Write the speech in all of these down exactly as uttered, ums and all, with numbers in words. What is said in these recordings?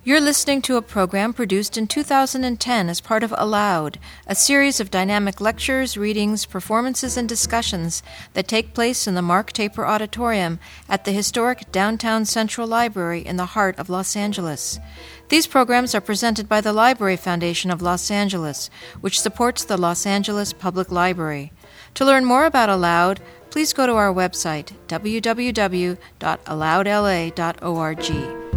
You're listening to a program produced in two thousand ten as part of Aloud, a series of dynamic lectures, readings, performances, and discussions that take place in the Mark Taper Auditorium at the historic Downtown Central Library in the heart of Los Angeles. These programs are presented by the Library Foundation of Los Angeles, which supports the Los Angeles Public Library. To learn more about Aloud, please go to our website, w w w dot aloud l a dot org.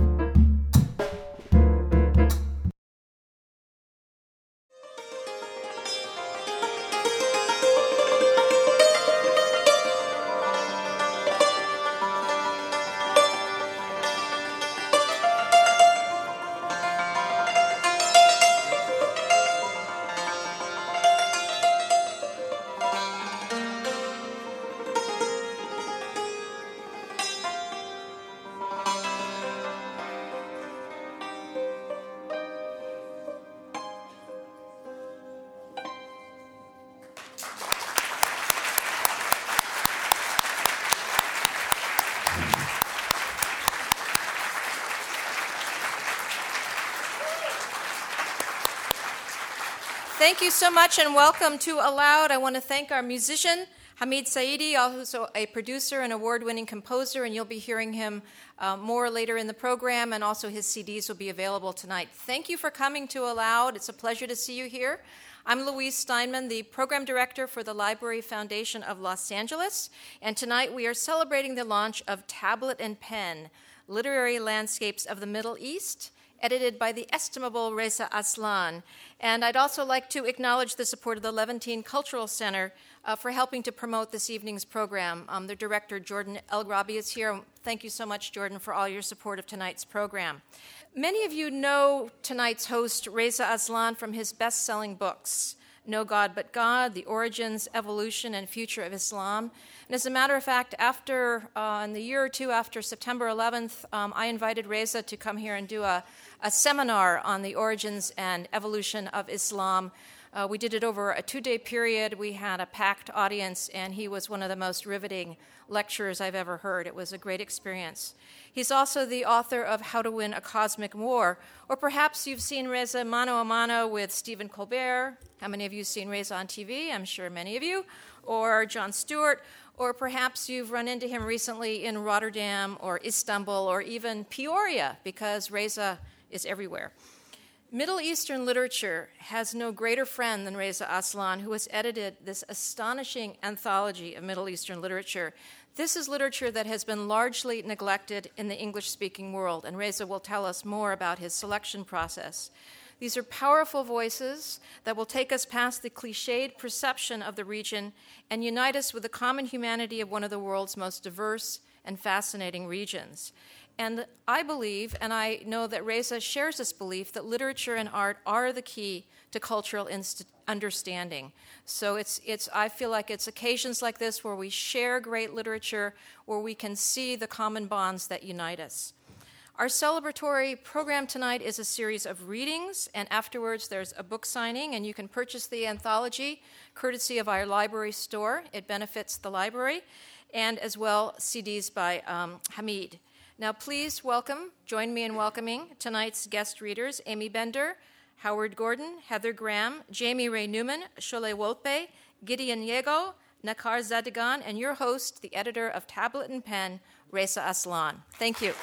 Thank you so much and welcome to Aloud. I want to thank our musician, Hamid Saidi, also a producer and award-winning composer, and you'll be hearing him uh, more later in the program, and also his C Ds will be available tonight. Thank you for coming to Aloud. It's a pleasure to see you here. I'm Louise Steinman, the program director for the Library Foundation of Los Angeles, and tonight we are celebrating the launch of Tablet and Pen, Literary Landscapes of the Middle East, edited by the estimable Reza Aslan. And I'd also like to acknowledge the support of the Levantine Cultural Center uh, for helping to promote this evening's program. Um, their director, Jordan Elgrabi, is here. Thank you so much, Jordan, for all your support of tonight's program. Many of you know tonight's host, Reza Aslan, from his best-selling books, No God But God, The Origins, Evolution, and Future of Islam. And as a matter of fact, after, uh, in the year or two after September eleventh, um, I invited Reza to come here and do a, a seminar on the origins and evolution of Islam. Uh, we did it over a two-day period. We had a packed audience, and he was one of the most riveting lecturers I've ever heard. It was a great experience. He's also the author of How to Win a Cosmic War, or perhaps you've seen Reza mano a mano with Stephen Colbert. How many of you have seen Reza on T V? I'm sure many of you. Or Jon Stewart. Or perhaps you've run into him recently in Rotterdam or Istanbul or even Peoria, because Reza is everywhere. Middle Eastern literature has no greater friend than Reza Aslan, who has edited this astonishing anthology of Middle Eastern literature. This is literature that has been largely neglected in the English-speaking world, and Reza will tell us more about his selection process. These are powerful voices that will take us past the cliched perception of the region and unite us with the common humanity of one of the world's most diverse and fascinating regions. And I believe, and I know that Reza shares this belief, that literature and art are the key to cultural inst- understanding. So it's, it's, I feel like it's occasions like this where we share great literature, where we can see the common bonds that unite us. Our celebratory program tonight is a series of readings, and afterwards there's a book signing, and you can purchase the anthology courtesy of our library store. It benefits the library, and as well C Ds by um, Hamid. Now please welcome, join me in welcoming tonight's guest readers, Amy Bender, Howard Gordon, Heather Graham, Jamie Ray Newman, Shole Wolpe, Gideon Yego, Nakar Zadigan, and your host, the editor of Tablet and Pen, Reza Aslan. Thank you.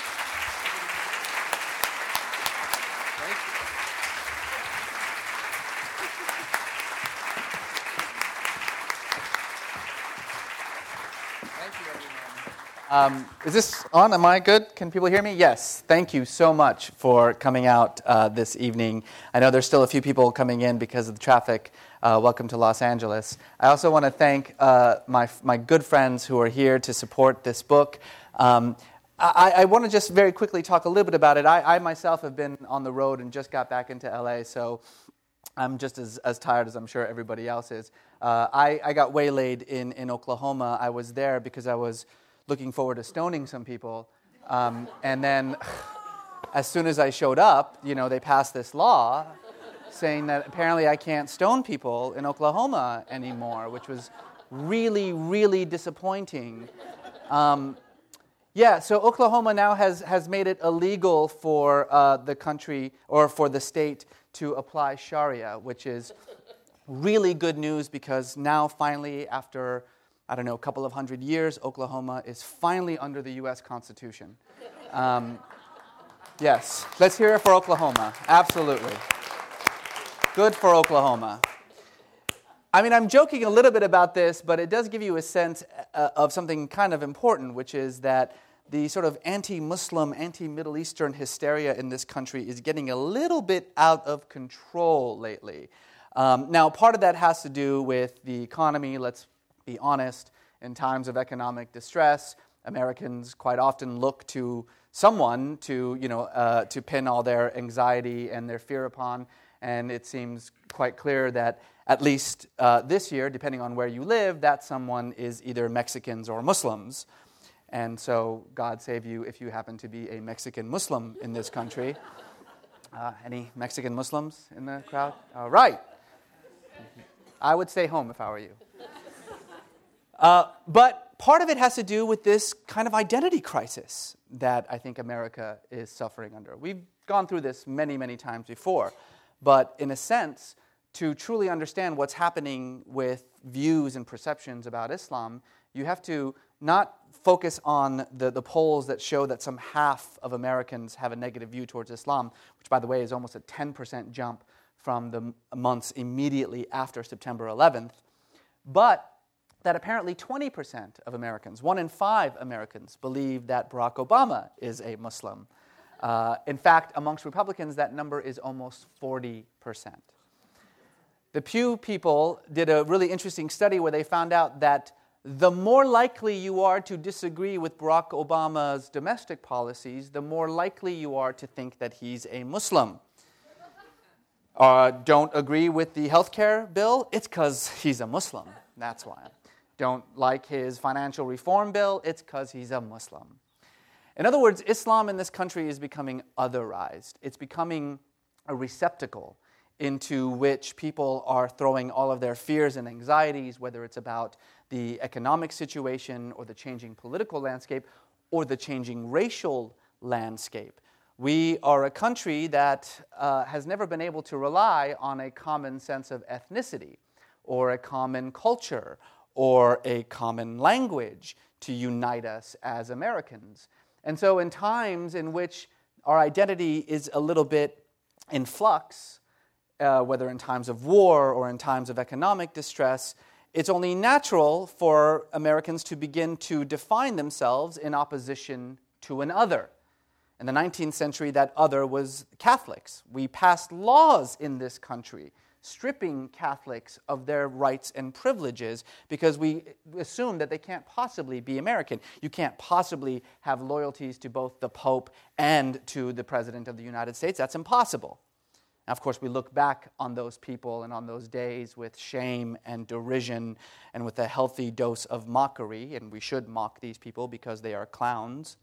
Um, is this on? Am I good? Can people hear me? Yes. Thank you so much for coming out uh, this evening. I know there's still a few people coming in because of the traffic. Uh, welcome to Los Angeles. I also want to thank uh, my my good friends who are here to support this book. Um, I, I want to just very quickly talk a little bit about it. I, I myself have been on the road and just got back into L A, so I'm just as, as tired as I'm sure everybody else is. Uh, I, I got waylaid in, in Oklahoma. I was there because I was looking forward to stoning some people. Um, and then as soon as I showed up, you know, they passed this law saying that apparently I can't stone people in Oklahoma anymore, which was really, really disappointing. Um, Yeah, so Oklahoma now has, has made it illegal for uh, the country or for the state to apply Sharia, which is really good news because now finally, after, I don't know, a couple of hundred years, Oklahoma is finally under the U S Constitution. Um, yes, let's hear it for Oklahoma. Absolutely. Good for Oklahoma. I mean, I'm joking a little bit about this, but it does give you a sense uh, of something kind of important, which is that the sort of anti-Muslim, anti-Middle Eastern hysteria in this country is getting a little bit out of control lately. Um, now, part of that has to do with the economy. Let's be honest. In times of economic distress, Americans quite often look to someone to, you know, uh, to pin all their anxiety and their fear upon. And it seems quite clear that at least uh, this year, depending on where you live, that someone is either Mexicans or Muslims. And so God save you if you happen to be a Mexican Muslim in this country. Uh, any Mexican Muslims in the crowd? All right. I would stay home if I were you. Uh, but part of it has to do with this kind of identity crisis that I think America is suffering under. We've gone through this many, many times before. But in a sense, to truly understand what's happening with views and perceptions about Islam, you have to not focus on the, the polls that show that some half of Americans have a negative view towards Islam, which, by the way, is almost a ten percent jump from the months immediately after September eleventh, but that apparently twenty percent of Americans, one in five Americans, believe that Barack Obama is a Muslim. Uh, in fact, amongst Republicans, that number is almost forty percent. The Pew people did a really interesting study where they found out that the more likely you are to disagree with Barack Obama's domestic policies, the more likely you are to think that he's a Muslim. Uh, don't agree with the health care bill? It's because he's a Muslim. That's why. Don't like his financial reform bill? It's because he's a Muslim. In other words, Islam in this country is becoming otherized. It's becoming a receptacle into which people are throwing all of their fears and anxieties, whether it's about the economic situation or the changing political landscape or the changing racial landscape. We are a country that uh, has never been able to rely on a common sense of ethnicity or a common culture or a common language to unite us as Americans. And so in times in which our identity is a little bit in flux, uh, whether in times of war or in times of economic distress, it's only natural for Americans to begin to define themselves in opposition to an other. In the nineteenth century, that other was Catholics. We passed laws in this country stripping Catholics of their rights and privileges because we assume that they can't possibly be American. You can't possibly have loyalties to both the Pope and to the President of the United States. That's impossible. Now, of course, we look back on those people and on those days with shame and derision and with a healthy dose of mockery, and we should mock these people because they are clowns.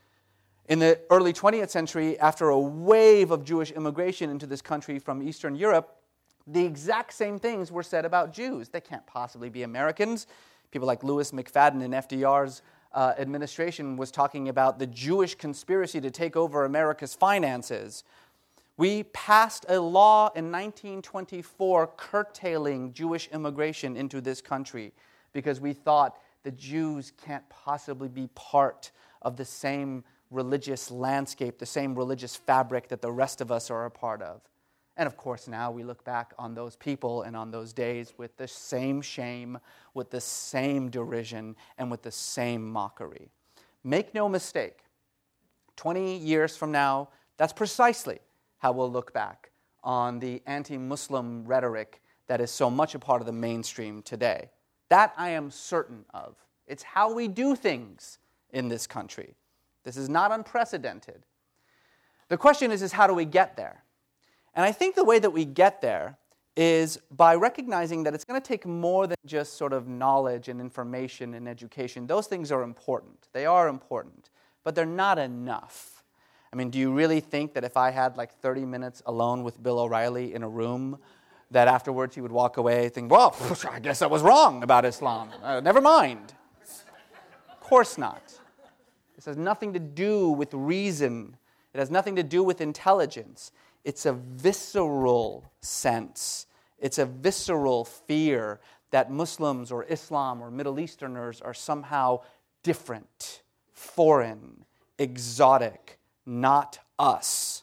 In the early twentieth century, after a wave of Jewish immigration into this country from Eastern Europe, the exact same things were said about Jews. They can't possibly be Americans. People like Louis McFadden in F D R's uh, administration was talking about the Jewish conspiracy to take over America's finances. We passed a law in nineteen twenty-four curtailing Jewish immigration into this country because we thought the Jews can't possibly be part of the same religious landscape, the same religious fabric that the rest of us are a part of. And of course, now we look back on those people and on those days with the same shame, with the same derision, and with the same mockery. Make no mistake, twenty years from now, that's precisely how we'll look back on the anti-Muslim rhetoric that is so much a part of the mainstream today. That I am certain of. It's how we do things in this country. This is not unprecedented. The question is, is how do we get there? And I think the way that we get there is by recognizing that it's going to take more than just sort of knowledge and information and education. Those things are important. They are important, but they're not enough. I mean, do you really think that if I had like thirty minutes alone with Bill O'Reilly in a room, that afterwards he would walk away and think, well, I guess I was wrong about Islam. Uh, never mind. Of course not. This has nothing to do with reason. It has nothing to do with intelligence. It's a visceral sense. It's a visceral fear that Muslims or Islam or Middle Easterners are somehow different, foreign, exotic, not us.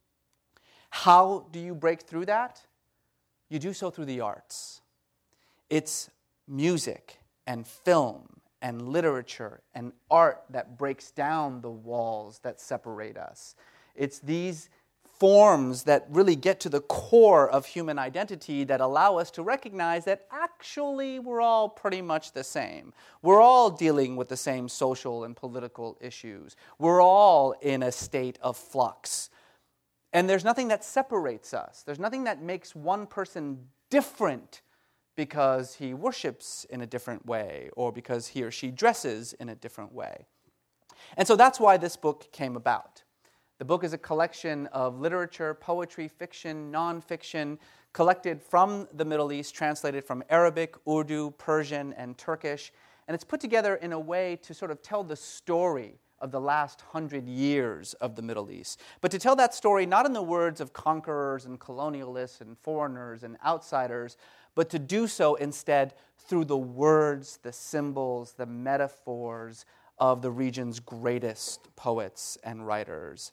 How do you break through that? You do so through the arts. It's music and film and literature and art that breaks down the walls that separate us. It's these forms that really get to the core of human identity that allow us to recognize that actually we're all pretty much the same. We're all dealing with the same social and political issues. We're all in a state of flux. And there's nothing that separates us. There's nothing that makes one person different because he worships in a different way or because he or she dresses in a different way. And so that's why this book came about. The book is a collection of literature, poetry, fiction, nonfiction, collected from the Middle East, translated from Arabic, Urdu, Persian, and Turkish. And it's put together in a way to sort of tell the story of the last hundred years of the Middle East. But to tell that story not in the words of conquerors and colonialists and foreigners and outsiders, but to do so instead through the words, the symbols, the metaphors of the region's greatest poets and writers.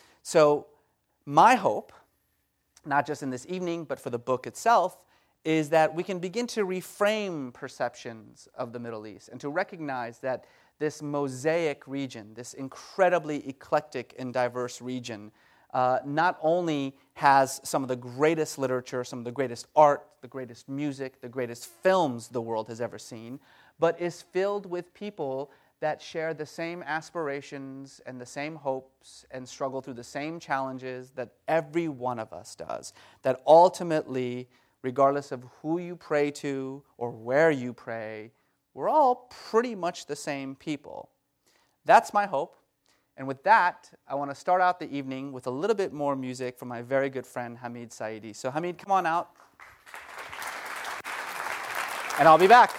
So my hope, not just in this evening, but for the book itself, is that we can begin to reframe perceptions of the Middle East and to recognize that this mosaic region, this incredibly eclectic and diverse region, uh, not only has some of the greatest literature, some of the greatest art, the greatest music, the greatest films the world has ever seen, but is filled with people that share the same aspirations and the same hopes and struggle through the same challenges that every one of us does. That ultimately, regardless of who you pray to or where you pray, we're all pretty much the same people. That's my hope. And with that, I want to start out the evening with a little bit more music from my very good friend Hamid Saidi. So Hamid, come on out. And I'll be back.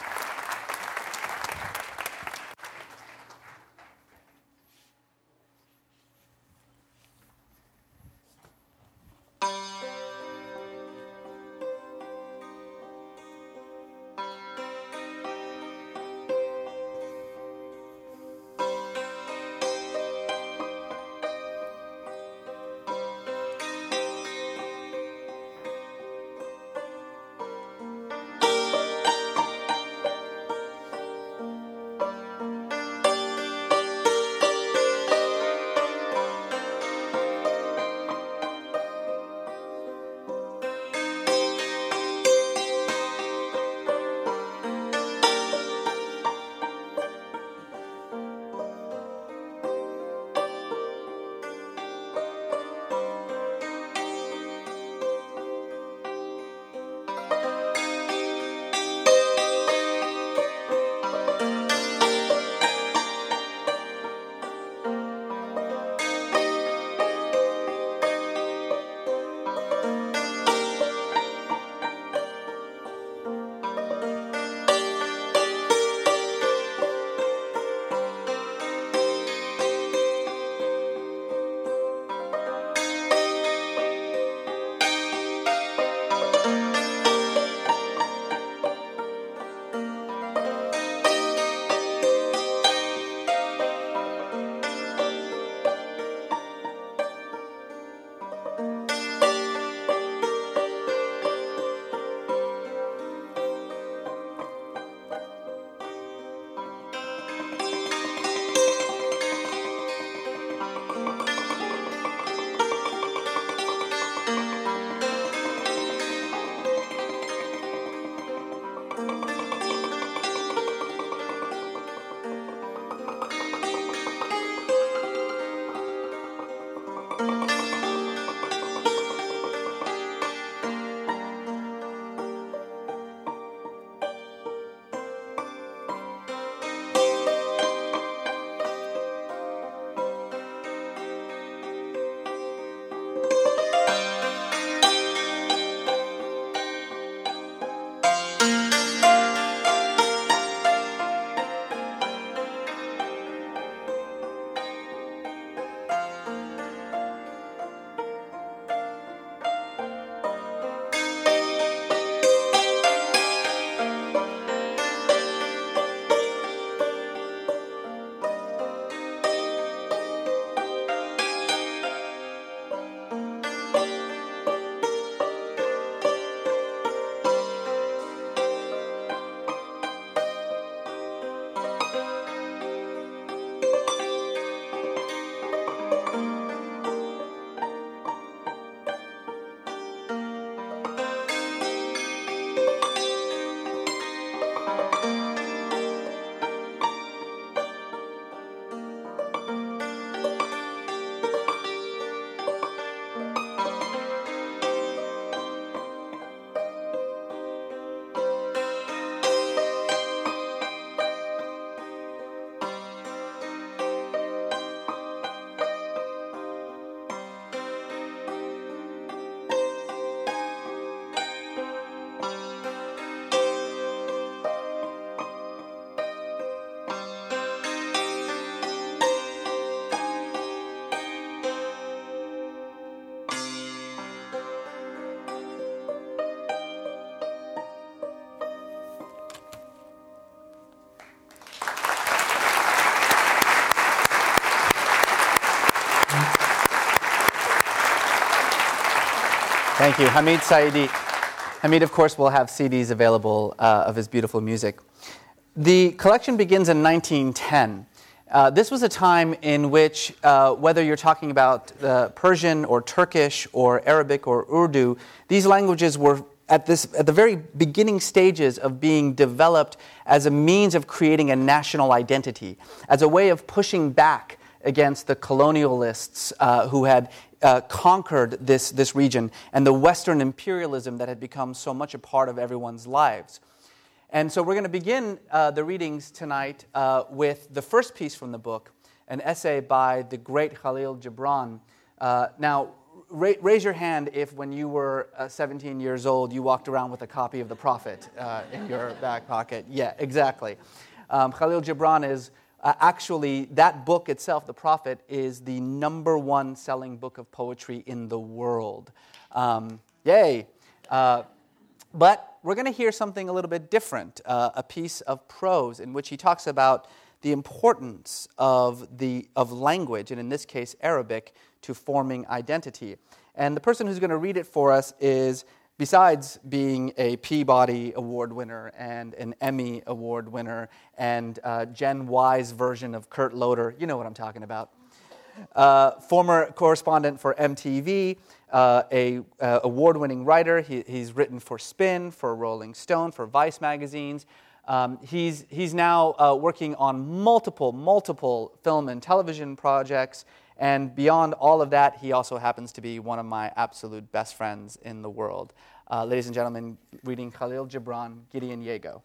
Thank you. Hamid Saidi. Hamid, of course, will have C Ds available uh, of his beautiful music. The collection begins in nineteen ten. Uh, this was a time in which, uh, whether you're talking about uh, Persian or Turkish or Arabic or Urdu, these languages were at this at the very beginning stages of being developed as a means of creating a national identity, as a way of pushing back against the colonialists uh, who had uh, conquered this, this region and the Western imperialism that had become so much a part of everyone's lives. And so we're going to begin uh, the readings tonight uh, with the first piece from the book, an essay by the great Khalil Gibran. Uh, now, ra- raise your hand if when you were uh, seventeen years old, you walked around with a copy of The Prophet uh, in your back pocket. Yeah, exactly. Um, Khalil Gibran is uh, actually, that book itself, The Prophet, is the number one selling book of poetry in the world. Um, yay! Uh, but we're going to hear something a little bit different, uh, a piece of prose in which he talks about the importance of the of language, and in this case Arabic, to forming identity. And the person who's going to read it for us is, besides being a Peabody Award winner and an Emmy Award winner and uh, Gen Y's version of Kurt Loder, you know what I'm talking about, uh, former correspondent for M T V, Uh, a uh, award-winning writer. He, he's written for Spin, for Rolling Stone, for Vice magazines. Um, he's he's now uh, working on multiple, multiple film and television projects. And beyond all of that, he also happens to be one of my absolute best friends in the world. Uh, ladies and gentlemen, reading Khalil Gibran, Gideon Yago.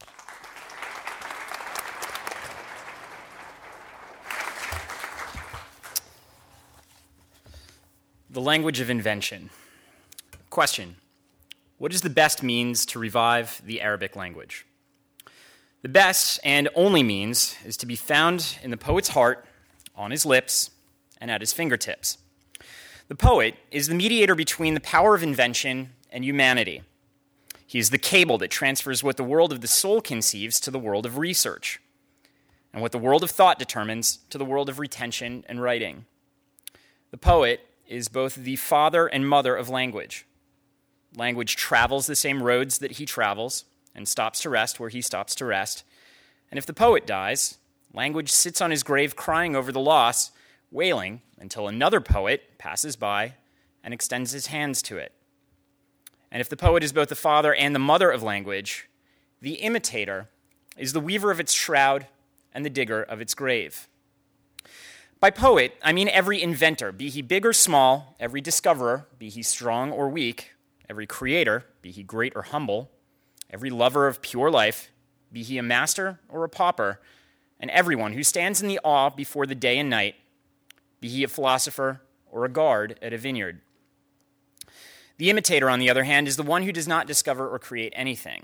The language of invention. Question: what is the best means to revive the Arabic language? The best and only means is to be found in the poet's heart, on his lips, and at his fingertips. The poet is the mediator between the power of invention and humanity. He is the cable that transfers what the world of the soul conceives to the world of research, and what the world of thought determines to the world of retention and writing. The poet is both the father and mother of language. Language travels the same roads that he travels and stops to rest where he stops to rest. And if the poet dies, language sits on his grave crying over the loss, wailing until another poet passes by and extends his hands to it. And if the poet is both the father and the mother of language, the imitator is the weaver of its shroud and the digger of its grave. By poet, I mean every inventor, be he big or small, every discoverer, be he strong or weak, every creator, be he great or humble, every lover of pure life, be he a master or a pauper, and everyone who stands in the awe before the day and night, be he a philosopher or a guard at a vineyard. The imitator, on the other hand, is the one who does not discover or create anything,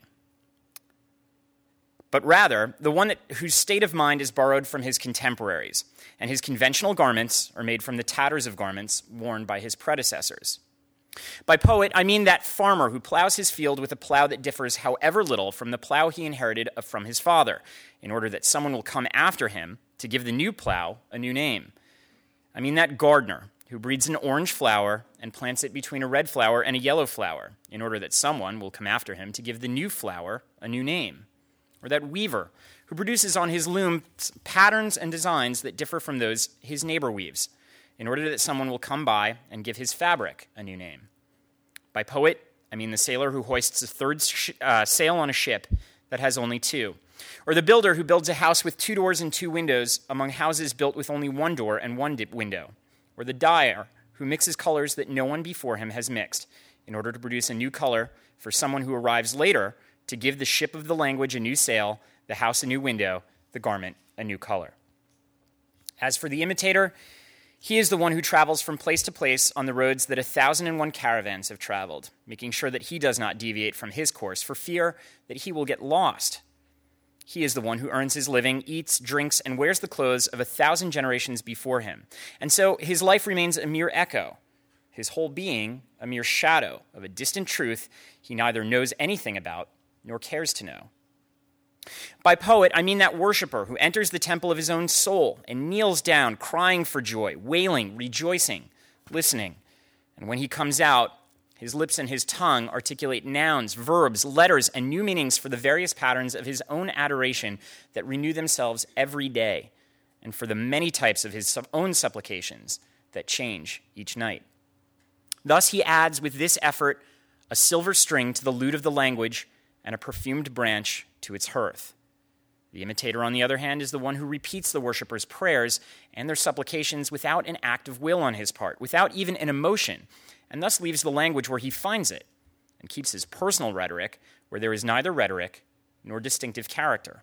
but rather the one that, whose state of mind is borrowed from his contemporaries, and his conventional garments are made from the tatters of garments worn by his predecessors. By poet, I mean that farmer who plows his field with a plow that differs however little from the plow he inherited from his father, in order that someone will come after him to give the new plow a new name. I mean that gardener who breeds an orange flower and plants it between a red flower and a yellow flower, in order that someone will come after him to give the new flower a new name. Or that weaver who produces on his loom patterns and designs that differ from those his neighbor weaves, in order that someone will come by and give his fabric a new name. By poet, I mean the sailor who hoists a third sh- uh, sail on a ship that has only two, or the builder who builds a house with two doors and two windows among houses built with only one door and one dip window, or the dyer who mixes colors that no one before him has mixed, in order to produce a new color for someone who arrives later to give the ship of the language a new sail, the house a new window, the garment a new color. As for the imitator, he is the one who travels from place to place on the roads that a thousand and one caravans have traveled, making sure that he does not deviate from his course for fear that he will get lost. He is the one who earns his living, eats, drinks, and wears the clothes of a thousand generations before him. And so his life remains a mere echo, his whole being a mere shadow of a distant truth he neither knows anything about nor cares to know. By poet, I mean that worshiper who enters the temple of his own soul and kneels down, crying for joy, wailing, rejoicing, listening. And when he comes out, His lips and his tongue articulate nouns, verbs, letters, and new meanings for the various patterns of his own adoration that renew themselves every day, and for the many types of his own supplications that change each night. Thus he adds with this effort a silver string to the lute of the language and a perfumed branch to its hearth. The imitator, on the other hand, is the one who repeats the worshippers' prayers and their supplications without an act of will on his part, without even an emotion, and thus leaves the language where he finds it and keeps his personal rhetoric where there is neither rhetoric nor distinctive character.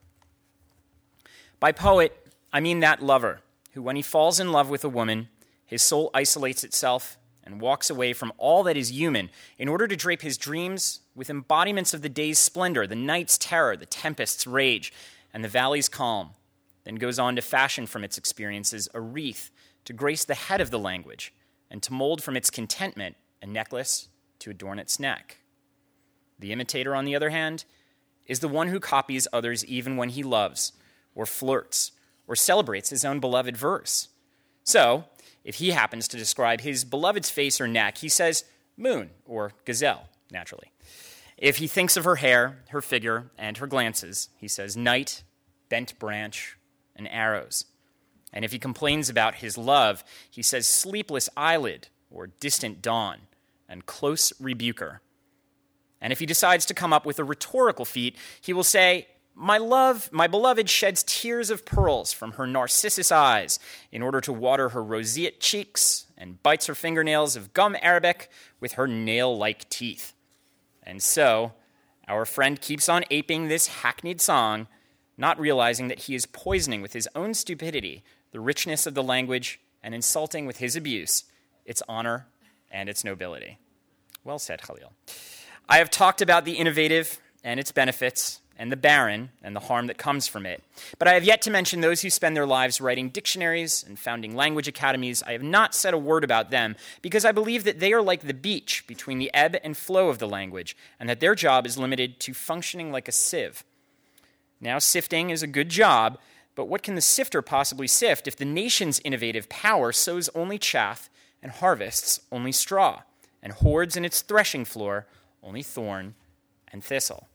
By poet, I mean that lover who, when he falls in love with a woman, his soul isolates itself and walks away from all that is human in order to drape his dreams with embodiments of the day's splendor, the night's terror, the tempest's rage, and the valley's calm, then goes on to fashion from its experiences a wreath to grace the head of the language, and to mold from its contentment a necklace to adorn its neck. The imitator, on the other hand, is the one who copies others even when he loves, or flirts, or celebrates his own beloved verse. So, if he happens to describe his beloved's face or neck, he says moon, or gazelle, naturally. If he thinks of her hair, her figure, and her glances, he says night, bent branch, and arrows. And if he complains about his love, he says sleepless eyelid, or distant dawn, and close rebuker. And if he decides to come up with a rhetorical feat, he will say, my love, my beloved sheds tears of pearls from her narcissus eyes in order to water her roseate cheeks, and bites her fingernails of gum arabic with her nail-like teeth. And so, our friend keeps on aping this hackneyed song, not realizing that he is poisoning with his own stupidity the richness of the language and insulting with his abuse its honor and its nobility. Well said, Khalil. I have talked about the innovative and its benefits, and the barren and the harm that comes from it. But I have yet to mention those who spend their lives writing dictionaries and founding language academies. I have not said a word about them because I believe that they are like the beach between the ebb and flow of the language, and that their job is limited to functioning like a sieve. Now, sifting is a good job, but what can the sifter possibly sift if the nation's innovative power sows only chaff and harvests only straw, and hoards in its threshing floor only thorn and thistle?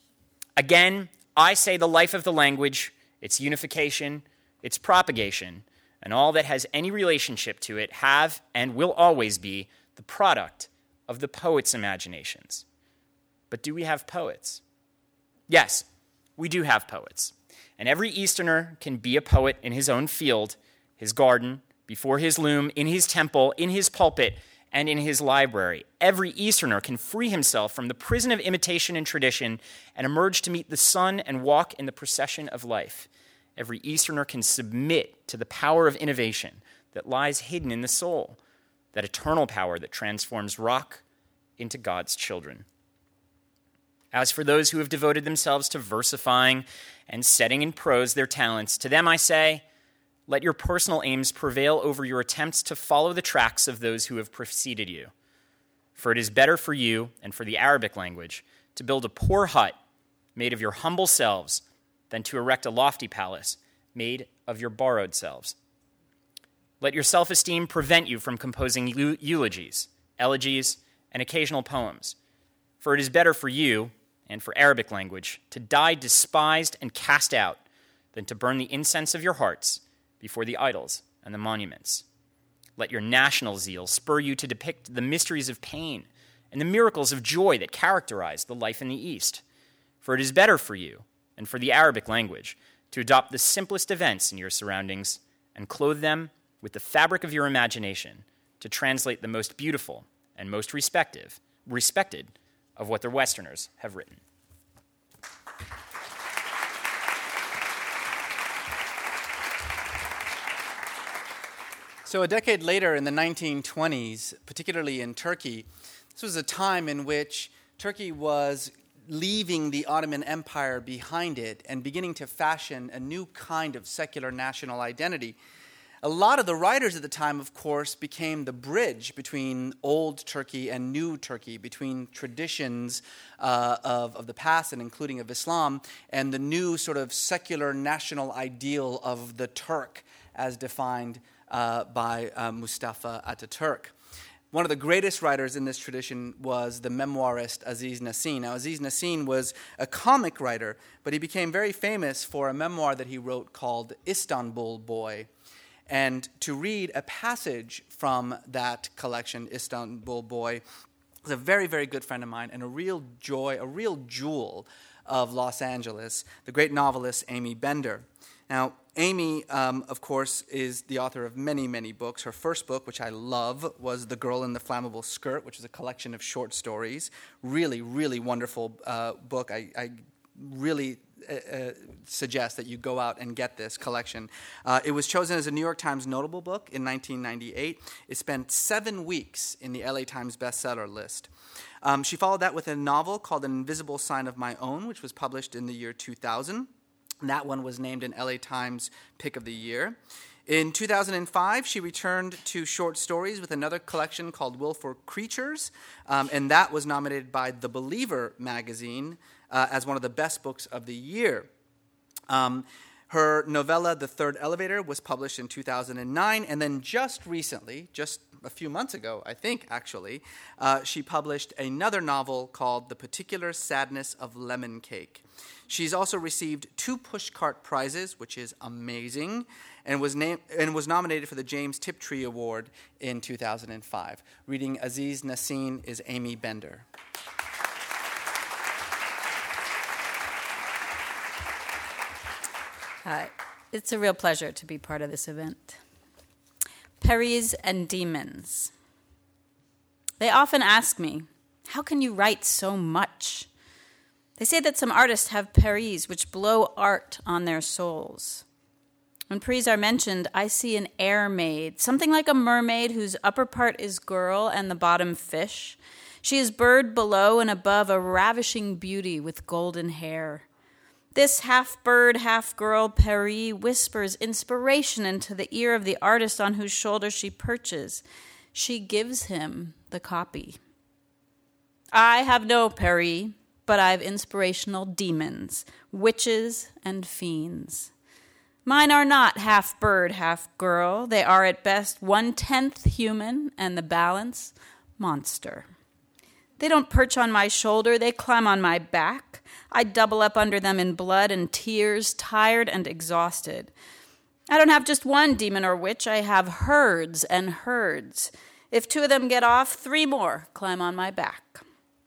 Again, I say the life of the language, its unification, its propagation, and all that has any relationship to it have and will always be the product of the poet's imaginations. But do we have poets? Yes, we do have poets. And every Easterner can be a poet in his own field, his garden, before his loom, in his temple, in his pulpit, and in his library. Every Easterner can free himself from the prison of imitation and tradition and emerge to meet the sun and walk in the procession of life. Every Easterner can submit to the power of innovation that lies hidden in the soul, that eternal power that transforms rock into God's children. As for those who have devoted themselves to versifying and setting in prose their talents, to them I say, let your personal aims prevail over your attempts to follow the tracks of those who have preceded you. For it is better for you and for the Arabic language to build a poor hut made of your humble selves than to erect a lofty palace made of your borrowed selves. Let your self-esteem prevent you from composing eulogies, elegies, and occasional poems. For it is better for you and for Arabic language to die despised and cast out than to burn the incense of your hearts before the idols and the monuments. Let your national zeal spur you to depict the mysteries of pain and the miracles of joy that characterize the life in the East. For it is better for you and for the Arabic language to adopt the simplest events in your surroundings and clothe them with the fabric of your imagination to translate the most beautiful and most respective, respected of what the Westerners have written. So a decade later, in the nineteen twenties, particularly in Turkey, this was a time in which Turkey was leaving the Ottoman Empire behind it and beginning to fashion a new kind of secular national identity. A lot of the writers at the time, of course, became the bridge between old Turkey and new Turkey, between traditions uh, of, of the past and including of Islam, and the new sort of secular national ideal of the Turk as defined Uh, by uh, Mustafa Ataturk. one of the greatest writers in this tradition was the memoirist Aziz Nesin. Now, Aziz Nesin was a comic writer, but he became very famous for a memoir that he wrote called Istanbul Boy. And to read a passage from that collection, Istanbul Boy, was a very, very good friend of mine and a real joy, a real jewel of Los Angeles, the great novelist Amy Bender. Now, Amy, um, of course, is the author of many, many books. Her first book, which I love, was The Girl in the Flammable Skirt, which is a collection of short stories. Really, really wonderful uh, book. I, I really uh, uh, suggest that you go out and get this collection. Uh, it was chosen as a New York Times notable book in nineteen ninety-eight. It spent seven weeks in the L A Times bestseller list. Um, she followed that with a novel called An Invisible Sign of My Own, which was published in the year two thousand. That one was named an L A Times Pick of the Year. In two thousand five, she returned to short stories with another collection called Willful Creatures, um, and that was nominated by The Believer magazine uh, as one of the best books of the year. Um, her novella, The Third Elevator, was published in two thousand nine, and then just recently, just a few months ago, I think, actually, uh, she published another novel called The Particular Sadness of Lemon Cake. She's also received two Pushcart Prizes, which is amazing, and was named and was nominated for the James Tiptree Award in two thousand five. Reading Aziz Nesin is Amy Bender. Uh, it's a real pleasure to be part of this event. Peris and Demons. They often ask me, how can you write so much? They say that some artists have peris which blow art on their souls. When peris are mentioned, I see an air maid, something like a mermaid whose upper part is girl and the bottom fish. She is bird below and above, a ravishing beauty with golden hair. This half-bird, half-girl peri whispers inspiration into the ear of the artist on whose shoulder she perches. She gives him the copy. I have no peri, but I have inspirational demons, witches and fiends. Mine are not half-bird, half-girl. They are at best one-tenth human and the balance monster. They don't perch on my shoulder, they climb on my back. I double up under them in blood and tears, tired and exhausted. I don't have just one demon or witch, I have herds and herds. If two of them get off, three more climb on my back.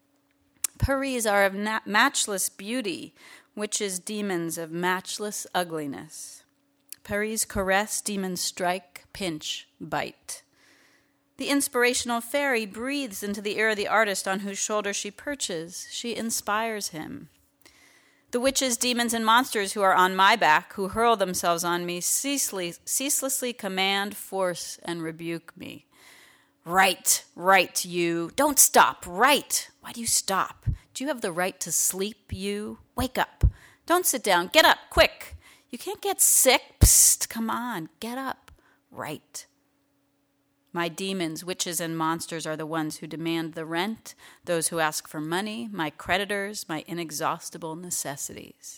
Peris are of na- matchless beauty, witches, demons of matchless ugliness. Peris caress, demons strike, pinch, bite. The inspirational fairy breathes into the ear of the artist on whose shoulder she perches. She inspires him. The witches, demons, and monsters who are on my back, who hurl themselves on me, ceaselessly, ceaselessly command, force, and rebuke me. Right, right, you. Don't stop, right. Why do you stop? Do you have the right to sleep, you? Wake up. Don't sit down. Get up, quick. You can't get sick. Psst, come on, get up. Right. My demons, witches, and monsters are the ones who demand the rent, those who ask for money, my creditors, my inexhaustible necessities.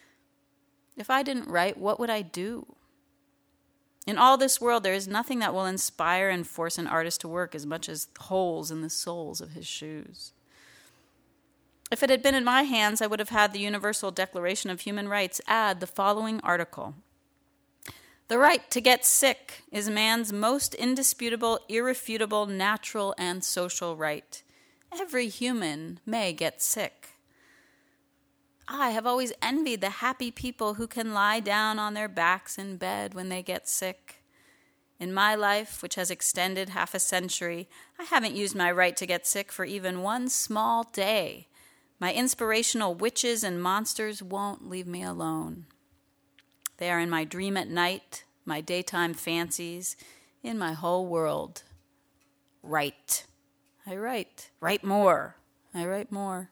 If I didn't write, what would I do? In all this world, there is nothing that will inspire and force an artist to work as much as holes in the soles of his shoes. If it had been in my hands, I would have had the Universal Declaration of Human Rights add the following article. The right to get sick is man's most indisputable, irrefutable, natural, and social right. Every human may get sick. I have always envied the happy people who can lie down on their backs in bed when they get sick. In my life, which has extended half a century, I haven't used my right to get sick for even one small day. My inspirational witches and monsters won't leave me alone. They are in my dream at night, my daytime fancies, in my whole world. Write. I write. Write more. I write more.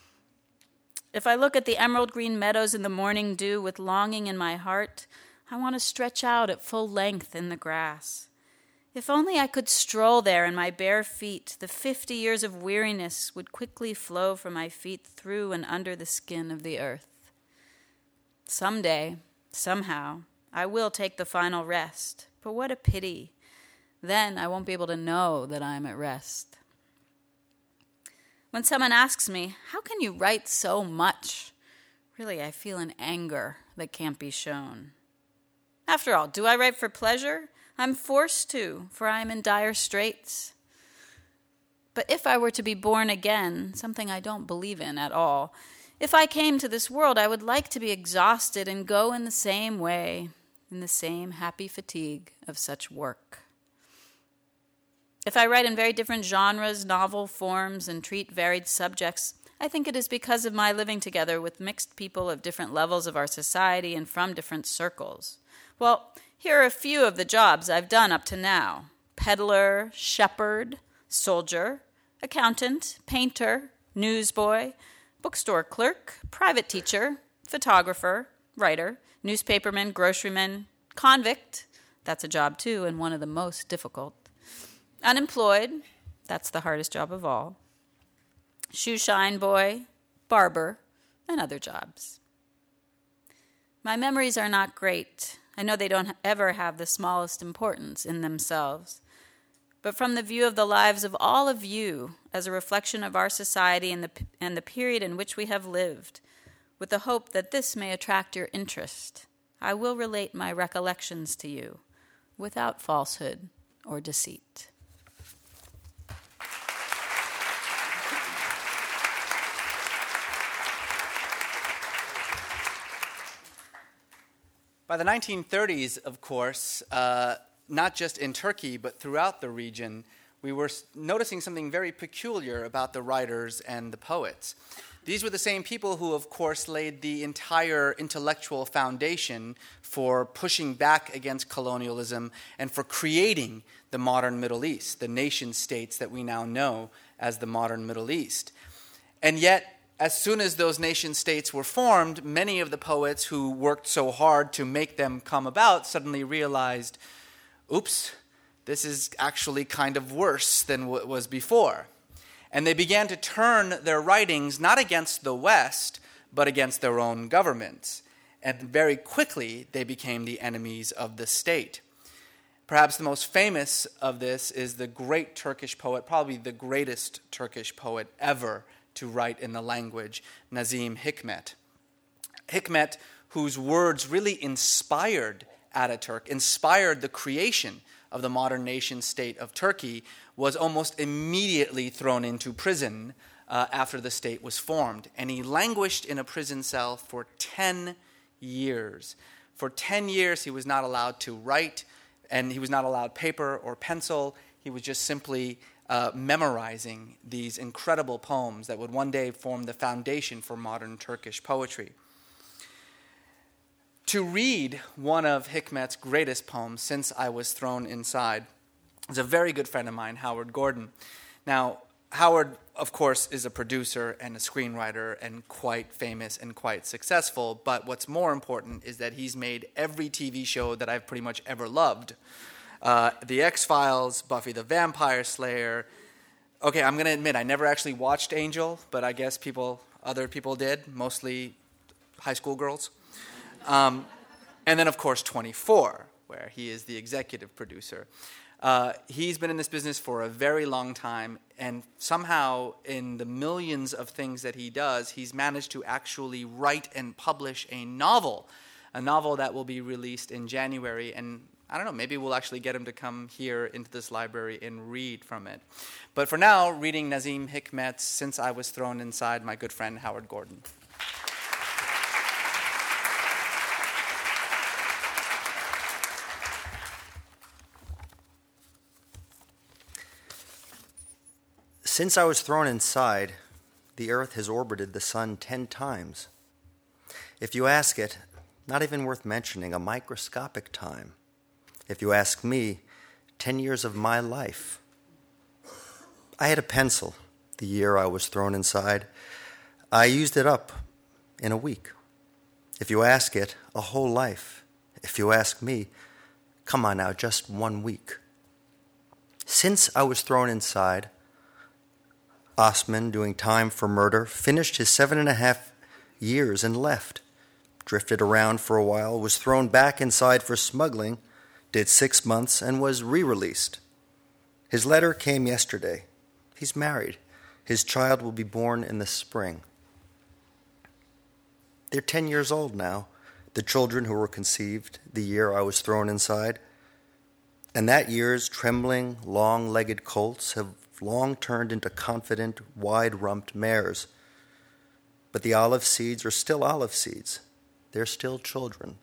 If I look at the emerald green meadows in the morning dew with longing in my heart, I want to stretch out at full length in the grass. If only I could stroll there in my bare feet, the fifty years of weariness would quickly flow from my feet through and under the skin of the earth. Someday, somehow, I will take the final rest, but what a pity. Then I won't be able to know that I'm at rest. When someone asks me, how can you write so much? Really, I feel an anger that can't be shown. After all, do I write for pleasure? I'm forced to, for I am in dire straits. But if I were to be born again, something I don't believe in at all, if I came to this world, I would like to be exhausted and go in the same way, in the same happy fatigue of such work. If I write in very different genres, novel forms, and treat varied subjects, I think it is because of my living together with mixed people of different levels of our society and from different circles. Well, here are a few of the jobs I've done up to now. Peddler, shepherd, soldier, accountant, painter, newsboy, bookstore clerk, private teacher, photographer, writer, newspaperman, groceryman, convict, that's a job too, and one of the most difficult. Unemployed, that's the hardest job of all. Shoe shine boy, barber, and other jobs. My memories are not great. I know they don't ever have the smallest importance in themselves. But from the view of the lives of all of you, as a reflection of our society and the, and the period in which we have lived, with the hope that this may attract your interest, I will relate my recollections to you, without falsehood or deceit. By the nineteen thirties, of course, uh, not just in Turkey, but throughout the region, we were noticing something very peculiar about the writers and the poets. These were the same people who, of course, laid the entire intellectual foundation for pushing back against colonialism and for creating the modern Middle East, the nation states that we now know as the modern Middle East. And yet, as soon as those nation states were formed, many of the poets who worked so hard to make them come about suddenly realized, oops, this is actually kind of worse than what was before. And they began to turn their writings not against the West, but against their own governments. And very quickly, they became the enemies of the state. Perhaps the most famous of this is the great Turkish poet, probably the greatest Turkish poet ever to write in the language, Nazim Hikmet. Hikmet, whose words really inspired Ataturk, inspired the creation of the modern nation-state of Turkey, was almost immediately thrown into prison uh, after the state was formed. And he languished in a prison cell for ten years. For ten years, he was not allowed to write, and he was not allowed paper or pencil. He was just simply uh, memorizing these incredible poems that would one day form the foundation for modern Turkish poetry. To read one of Hikmet's greatest poems, Since I Was Thrown Inside, is a very good friend of mine, Howard Gordon. Now, Howard, of course, is a producer and a screenwriter and quite famous and quite successful, but what's more important is that he's made every T V show that I've pretty much ever loved. Uh, The X-Files, Buffy the Vampire Slayer. Okay, I'm going to admit, I never actually watched Angel, but I guess people, other people did, mostly high school girls. Um, and then, of course, twenty-four, where he is the executive producer. Uh, he's been in this business for a very long time, and somehow in the millions of things that he does, he's managed to actually write and publish a novel, a novel that will be released in January, and I don't know, maybe we'll actually get him to come here into this library and read from it. But for now, reading Nazim Hikmet's Since I Was Thrown Inside, my good friend Howard Gordon. Since I was thrown inside, the earth has orbited the sun ten times. If you ask it, not even worth mentioning, a microscopic time. If you ask me, ten years of my life. I had a pencil the year I was thrown inside. I used it up in a week. If you ask it, a whole life. If you ask me, come on now, just one week. Since I was thrown inside, Osman, doing time for murder, finished his seven and a half years and left. Drifted around for a while, was thrown back inside for smuggling, did six months, and was re-released. His letter came yesterday. He's married. His child will be born in the spring. They're ten years old now, the children who were conceived the year I was thrown inside. And that year's trembling, long-legged colts have long turned into confident, wide-rumped mares. But the olive seeds are still olive seeds. They're still children.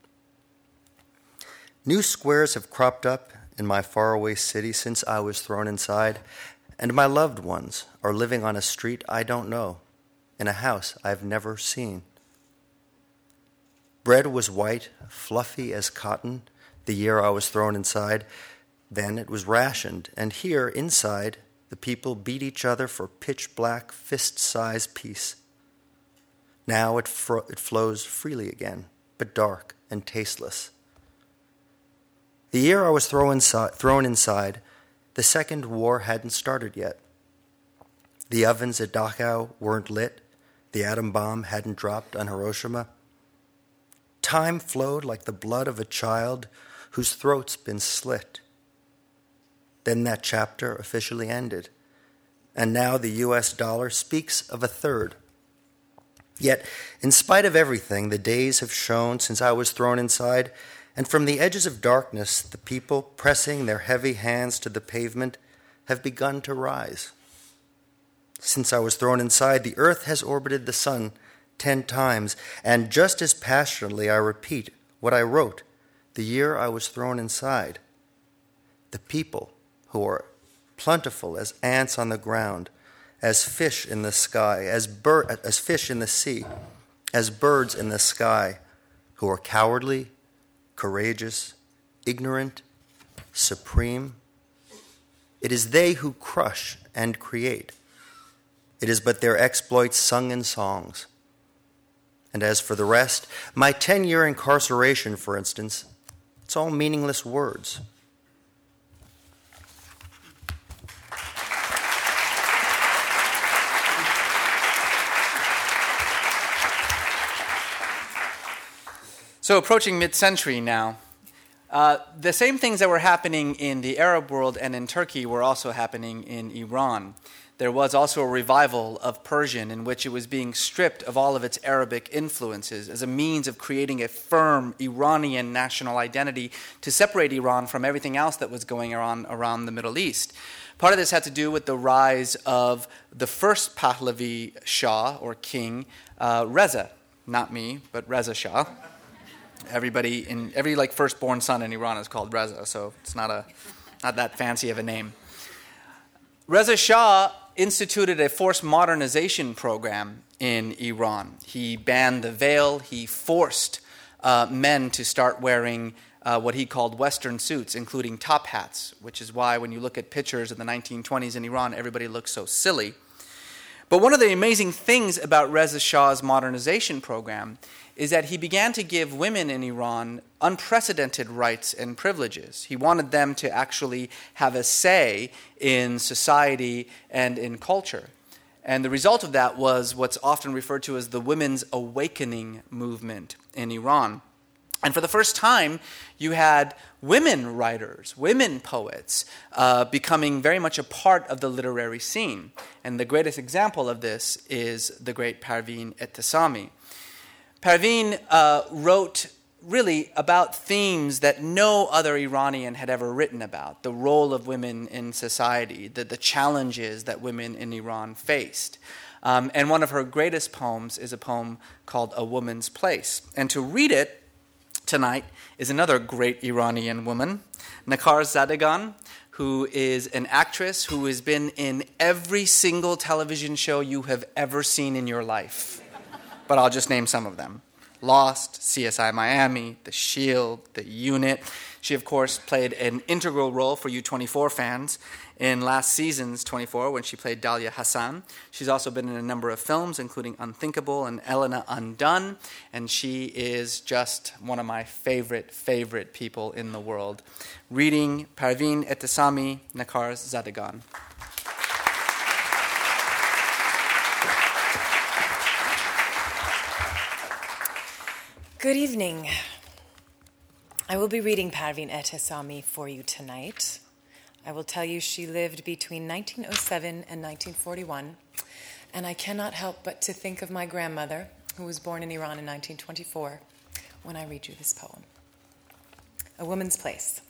New squares have cropped up in my faraway city since I was thrown inside, and my loved ones are living on a street I don't know, in a house I've never seen. Bread was white, fluffy as cotton, the year I was thrown inside. Then it was rationed, and here, inside, the people beat each other for pitch-black, fist-sized peace. Now it, fro- it flows freely again, but dark and tasteless. The year I was thrown inside, thrown inside, the Second War hadn't started yet. The ovens at Dachau weren't lit. The atom bomb hadn't dropped on Hiroshima. Time flowed like the blood of a child whose throat's been slit. Then that chapter officially ended, and now the U S dollar speaks of a third. Yet, in spite of everything, the days have shone since I was thrown inside, and from the edges of darkness, the people, pressing their heavy hands to the pavement, have begun to rise. Since I was thrown inside, the earth has orbited the sun ten times, and just as passionately I repeat what I wrote the year I was thrown inside. The people who are plentiful as ants on the ground, as fish in the sky, as bir- as fish in the sea, as birds in the sky, who are cowardly, courageous, ignorant, supreme. It is they who crush and create. It is but their exploits sung in songs. And as for the rest, my ten-year incarceration, for instance, it's all meaningless words. So approaching mid-century now, uh, the same things that were happening in the Arab world and in Turkey were also happening in Iran. There was also a revival of Persian in which it was being stripped of all of its Arabic influences as a means of creating a firm Iranian national identity to separate Iran from everything else that was going on around the Middle East. Part of this had to do with the rise of the first Pahlavi Shah, or king, uh, Reza. Not me, but Reza Shah. Everybody in every like firstborn son in Iran is called Reza, so it's not a not that fancy of a name. Reza Shah instituted a forced modernization program in Iran. He banned the veil. He forced uh, men to start wearing uh, what he called Western suits, including top hats, which is why when you look at pictures of the nineteen twenties in Iran, everybody looks so silly. But one of the amazing things about Reza Shah's modernization program is that he began to give women in Iran unprecedented rights and privileges. He wanted them to actually have a say in society and in culture. And the result of that was what's often referred to as the Women's Awakening movement in Iran. And for the first time, you had women writers, women poets, uh, becoming very much a part of the literary scene. And the greatest example of this is the great Parveen Ehtesami. Parveen uh, wrote really about themes that no other Iranian had ever written about: the role of women in society, the, the challenges that women in Iran faced. Um, and one of her greatest poems is a poem called A Woman's Place. And to read it tonight is another great Iranian woman, Nakhar Zadegan, who is an actress who has been in every single television show you have ever seen in your life. But I'll just name some of them. Lost, C S I Miami, The Shield, The Unit. She, of course, played an integral role for you twenty-four fans in last season's twenty-four when she played Dalia Hassan. She's also been in a number of films, including Unthinkable and Elena Undone, and she is just one of my favorite, favorite people in the world. Reading Parveen Ehtesami, Nakhar Zadegan. Good evening. I will be reading Parveen Ehtesami for you tonight. I will tell you she lived between nineteen oh seven and nineteen forty-one, and I cannot help but to think of my grandmother, who was born in Iran in nineteen twenty-four, when I read you this poem. A Woman's Place.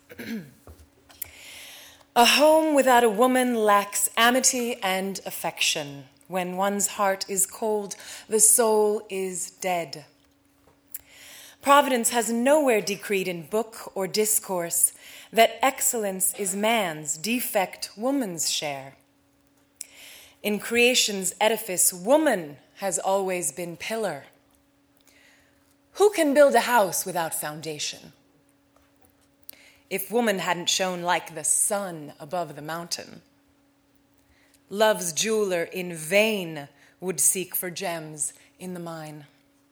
A home without a woman lacks amity and affection. When one's heart is cold, the soul is dead. Providence has nowhere decreed in book or discourse that excellence is man's, defect woman's share. In creation's edifice, woman has always been pillar. Who can build a house without foundation? If woman hadn't shone like the sun above the mountain, love's jeweler in vain would seek for gems in the mine.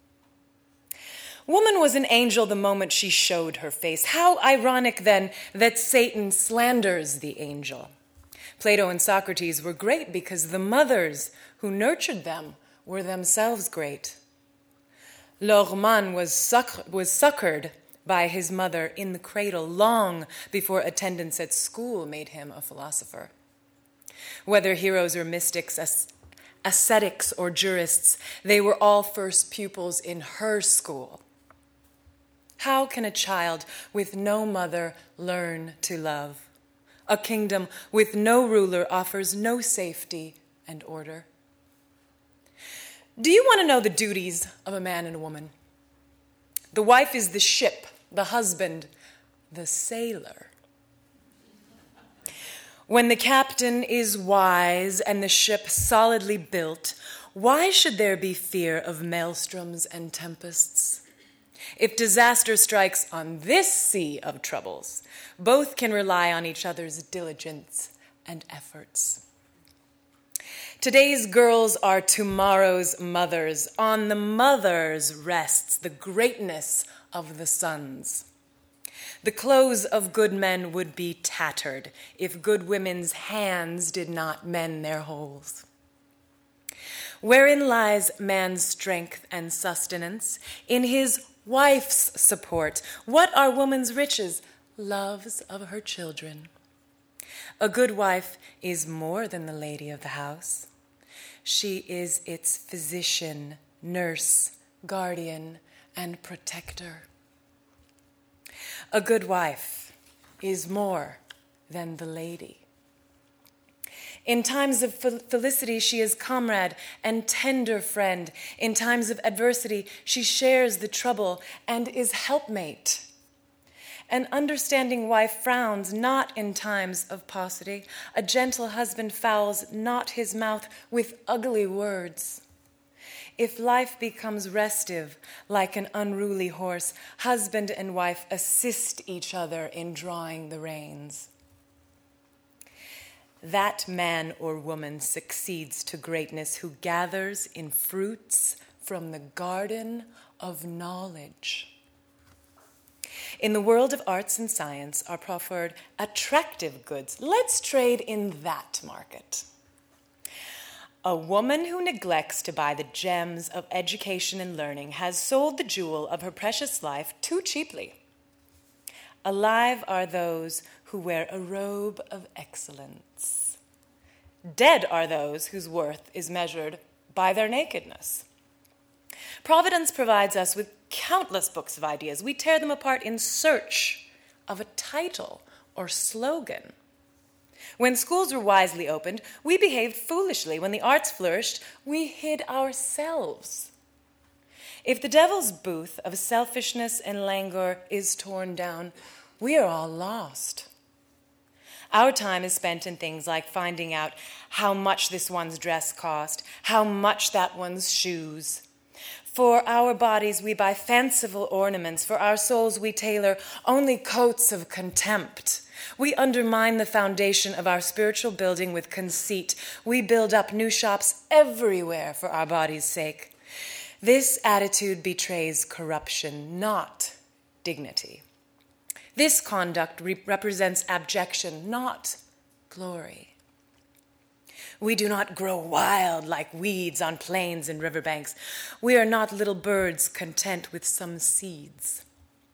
Woman was an angel the moment she showed her face. How ironic, then, that Satan slanders the angel. Plato and Socrates were great because the mothers who nurtured them were themselves great. Lohrmann was, succ- was succored by his mother in the cradle long before attendance at school made him a philosopher. Whether heroes or mystics, as- ascetics or jurists, they were all first pupils in her school. How can a child with no mother learn to love? A kingdom with no ruler offers no safety and order. Do you want to know the duties of a man and a woman? The wife is the ship, the husband, the sailor. When the captain is wise and the ship solidly built, why should there be fear of maelstroms and tempests? If disaster strikes on this sea of troubles, both can rely on each other's diligence and efforts. Today's girls are tomorrow's mothers. On the mothers rests the greatness of the sons. The clothes of good men would be tattered if good women's hands did not mend their holes. Wherein lies man's strength and sustenance? In his wife's support. What are woman's riches? Loves of her children. A good wife is more than the lady of the house. She is its physician, nurse, guardian, and protector. A good wife is more than the lady. In times of felicity, she is comrade and tender friend. In times of adversity, she shares the trouble and is helpmate. An understanding wife frowns not in times of paucity. A gentle husband fouls not his mouth with ugly words. If life becomes restive like an unruly horse, husband and wife assist each other in drawing the reins. That man or woman succeeds to greatness who gathers in fruits from the garden of knowledge. In the world of arts and science are proffered attractive goods. Let's trade in that market. A woman who neglects to buy the gems of education and learning has sold the jewel of her precious life too cheaply. Alive are those who wear a robe of excellence. Dead are those whose worth is measured by their nakedness. Providence provides us with countless books of ideas. We tear them apart in search of a title or slogan. When schools were wisely opened, we behaved foolishly. When the arts flourished, we hid ourselves. If the devil's booth of selfishness and languor is torn down, we are all lost. Our time is spent in things like finding out how much this one's dress cost, how much that one's shoes. For our bodies we buy fanciful ornaments. For our souls we tailor only coats of contempt. We undermine the foundation of our spiritual building with conceit. We build up new shops everywhere for our body's sake. This attitude betrays corruption, not dignity. This conduct re- represents abjection, not glory. We do not grow wild like weeds on plains and riverbanks. We are not little birds content with some seeds.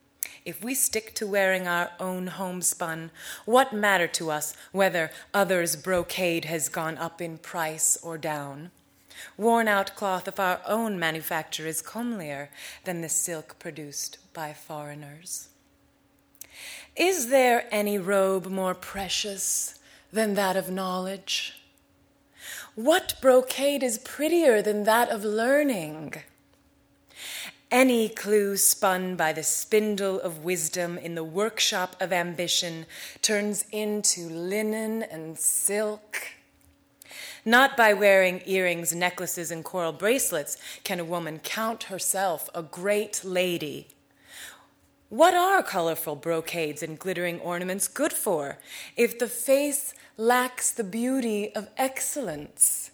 If we stick to wearing our own homespun, what matter to us whether others' brocade has gone up in price or down? Worn-out cloth of our own manufacture is comelier than the silk produced by foreigners. Is there any robe more precious than that of knowledge? What brocade is prettier than that of learning? Any clue spun by the spindle of wisdom in the workshop of ambition turns into linen and silk. Not by wearing earrings, necklaces, and coral bracelets can a woman count herself a great lady. What are colorful brocades and glittering ornaments good for if the face lacks the beauty of excellence?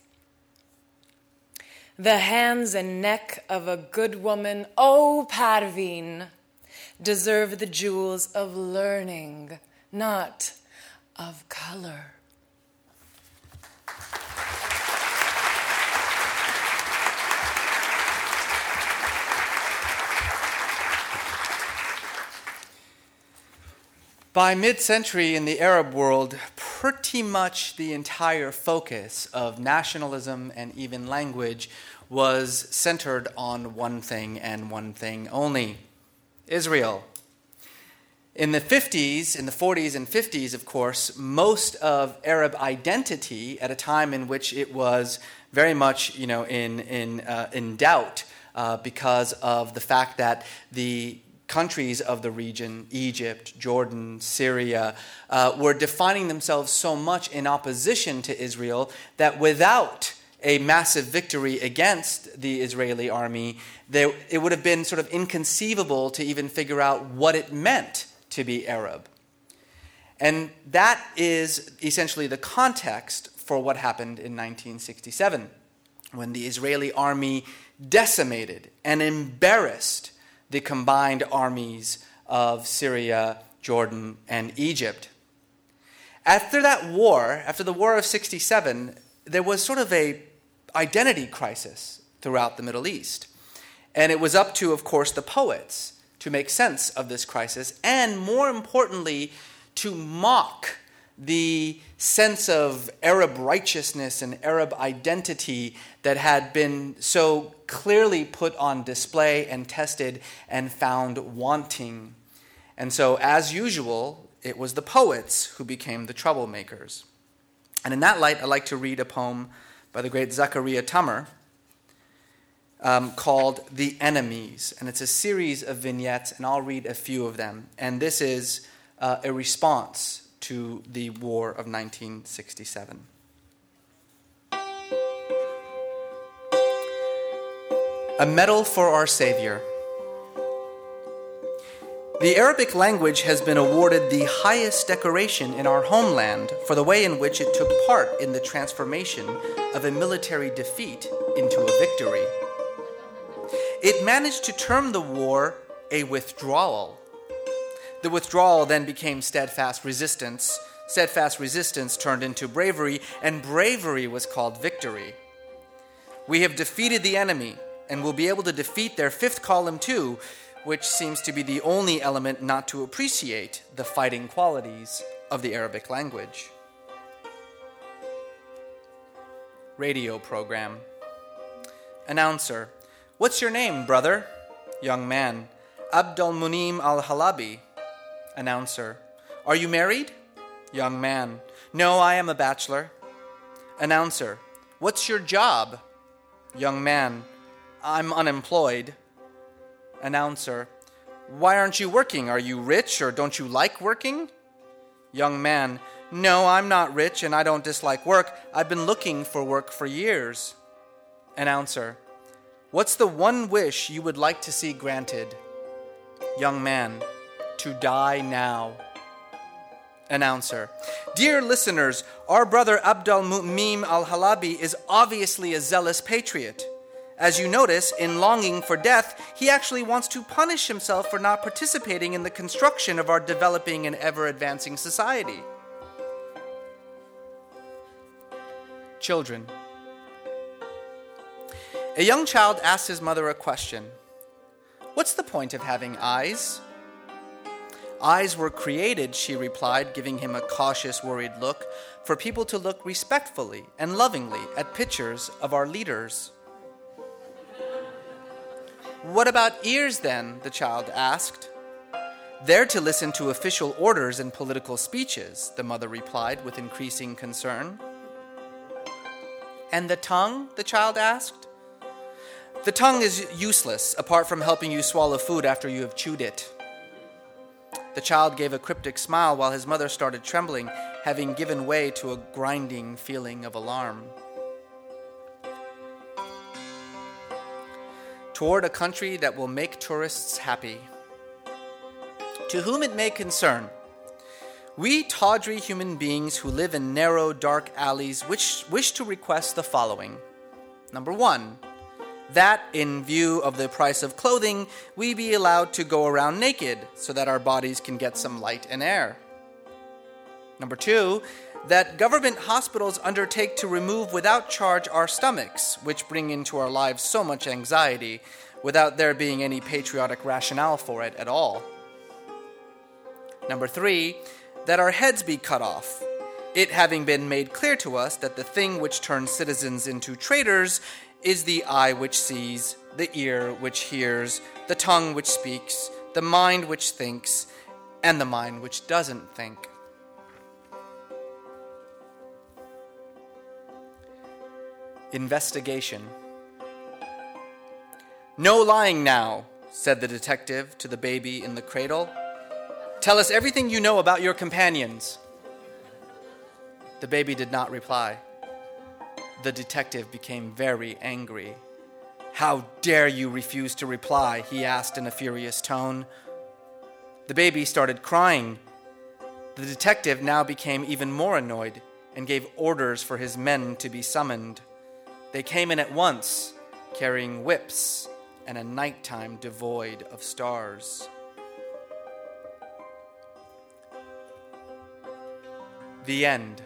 The hands and neck of a good woman, oh Parveen, deserve the jewels of learning, not of color. By mid-century in the Arab world, pretty much the entire focus of nationalism and even language was centered on one thing and one thing only: Israel. In the fifties, in the forties and fifties, of course, most of Arab identity at a time in which it was very much, you know, in in uh, in doubt uh, because of the fact that the countries of the region, Egypt, Jordan, Syria, uh, were defining themselves so much in opposition to Israel that without a massive victory against the Israeli army, there, it would have been sort of inconceivable to even figure out what it meant to be Arab. And that is essentially the context for what happened in nineteen sixty-seven, when the Israeli army decimated and embarrassed the combined armies of Syria, Jordan, and Egypt. After that war, after the War of sixty-seven, there was sort of a identity crisis throughout the Middle East. And it was up to, of course, the poets to make sense of this crisis, and more importantly, to mock the sense of Arab righteousness and Arab identity that had been so clearly put on display and tested and found wanting. And so, as usual, it was the poets who became the troublemakers. And in that light, I'd like to read a poem by the great Zachariah Tamer um, called The Enemies. And it's a series of vignettes, and I'll read a few of them. And this is uh, a response to the War of nineteen sixty-seven. A medal for our Savior. The Arabic language has been awarded the highest decoration in our homeland for the way in which it took part in the transformation of a military defeat into a victory. It managed to term the war a withdrawal. The withdrawal then became steadfast resistance. Steadfast resistance turned into bravery, and bravery was called victory. We have defeated the enemy, and will be able to defeat their fifth column too, which seems to be the only element not to appreciate the fighting qualities of the Arabic language. Radio program. Announcer: What's your name, brother? Young man: Abdul Munim al-Halabi. Announcer: Are you married? Young man: No, I am a bachelor. Announcer: What's your job? Young man: I'm unemployed. Announcer: Why aren't you working? Are you rich, or don't you like working? Young man: No, I'm not rich and I don't dislike work. I've been looking for work for years. Announcer: What's the one wish you would like to see granted? Young man: To die now. Announcer: Dear listeners, our brother Abdul Mu'min al-Halabi is obviously a zealous patriot. As you notice, in longing for death, he actually wants to punish himself for not participating in the construction of our developing and ever-advancing society. Children. A young child asks his mother a question. What's the point of having eyes? Eyes were created, she replied, giving him a cautious, worried look, for people to look respectfully and lovingly at pictures of our leaders. What about ears, then? The child asked. They're to listen to official orders and political speeches, the mother replied with increasing concern. And the tongue? The child asked. The tongue is useless, apart from helping you swallow food after you have chewed it. The child gave a cryptic smile while his mother started trembling, having given way to a grinding feeling of alarm. Toward a country that will make tourists happy. To whom it may concern, we tawdry human beings who live in narrow, dark alleys wish, wish to request the following. Number one, that, in view of the price of clothing, we be allowed to go around naked so that our bodies can get some light and air. Number two, that government hospitals undertake to remove without charge our stomachs, which bring into our lives so much anxiety, without there being any patriotic rationale for it at all. Number three, that our heads be cut off, it having been made clear to us that the thing which turns citizens into traitors is the eye which sees, the ear which hears, the tongue which speaks, the mind which thinks, and the mind which doesn't think. Investigation. No lying now, said the detective to the baby in the cradle. Tell us everything you know about your companions. The baby did not reply. The detective became very angry. How dare you refuse to reply, he asked in a furious tone. The baby started crying. The detective now became even more annoyed and gave orders for his men to be summoned. They came in at once, carrying whips and a nighttime devoid of stars. The end.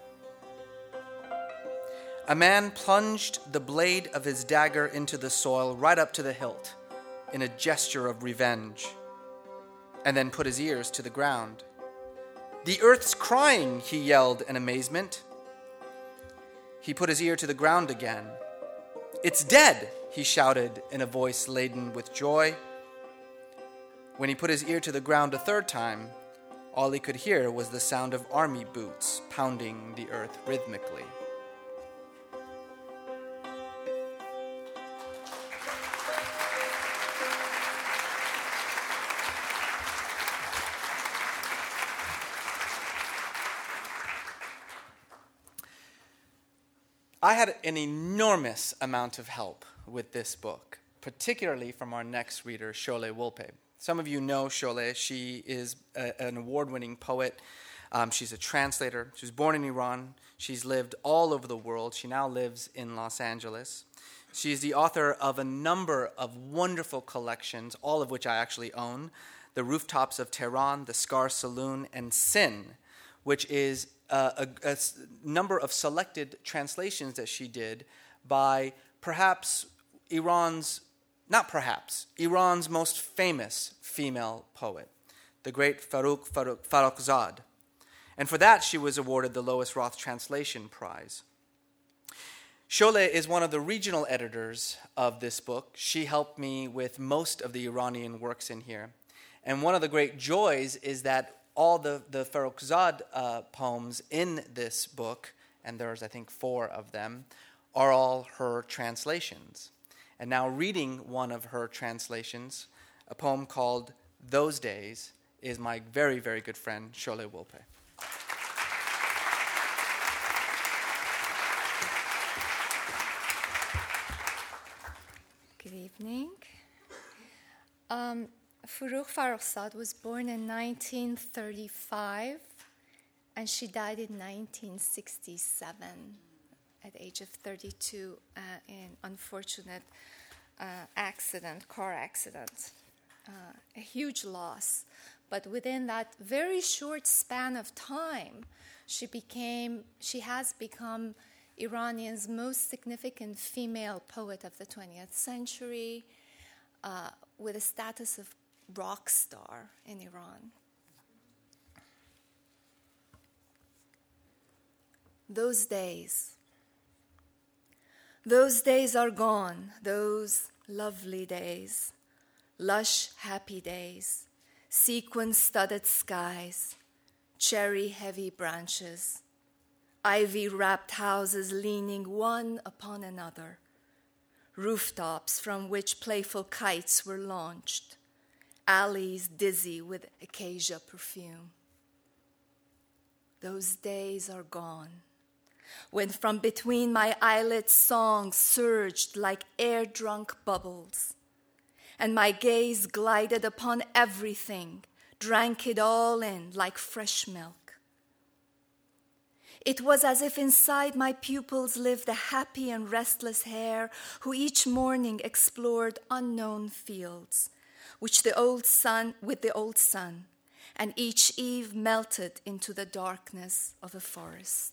A man plunged the blade of his dagger into the soil right up to the hilt in a gesture of revenge, and then put his ears to the ground. The earth's crying, he yelled in amazement. He put his ear to the ground again. It's dead, he shouted in a voice laden with joy. When he put his ear to the ground a third time, all he could hear was the sound of army boots pounding the earth rhythmically. I had an enormous amount of help with this book, particularly from our next reader, Sholeh Wolpe. Some of you know Sholeh. She is a, an award-winning poet. Um, she's a translator. She was born in Iran. She's lived all over the world. She now lives in Los Angeles. She's the author of a number of wonderful collections, all of which I actually own. The Rooftops of Tehran, The Scar Saloon, and Sin, which is Uh, a, a number of selected translations that she did by perhaps Iran's, not perhaps, Iran's most famous female poet, the great Farrukh Farrokhzad. And for that, she was awarded the Lois Roth Translation Prize. Sholeh is one of the regional editors of this book. She helped me with most of the Iranian works in here. And one of the great joys is that all the, the Farrokhzad uh, poems in this book, and there's, I think, four of them, are all her translations. And now reading one of her translations, a poem called Those Days, is my very, very good friend, Sholeh Wolpe. Good evening. Um, Farrukh Farrokhzad was born in nineteen thirty-five, and she died in nineteen sixty-seven at the age of thirty-two uh, in unfortunate uh, accident, car accident. Uh, a huge loss. But within that very short span of time, she became, she has become Iranian's most significant female poet of the twentieth century, uh, with a status of rock star in Iran. Those days. Those days are gone, those lovely days, lush, happy days, sequin-studded skies, cherry-heavy branches, ivy-wrapped houses leaning one upon another, rooftops from which playful kites were launched, alleys dizzy with acacia perfume. Those days are gone, when from between my eyelids songs surged like air-drunk bubbles, and my gaze glided upon everything, drank it all in like fresh milk. It was as if inside my pupils lived a happy and restless hare who each morning explored unknown fields, which the old sun, with the old sun, and each eve melted into the darkness of a forest.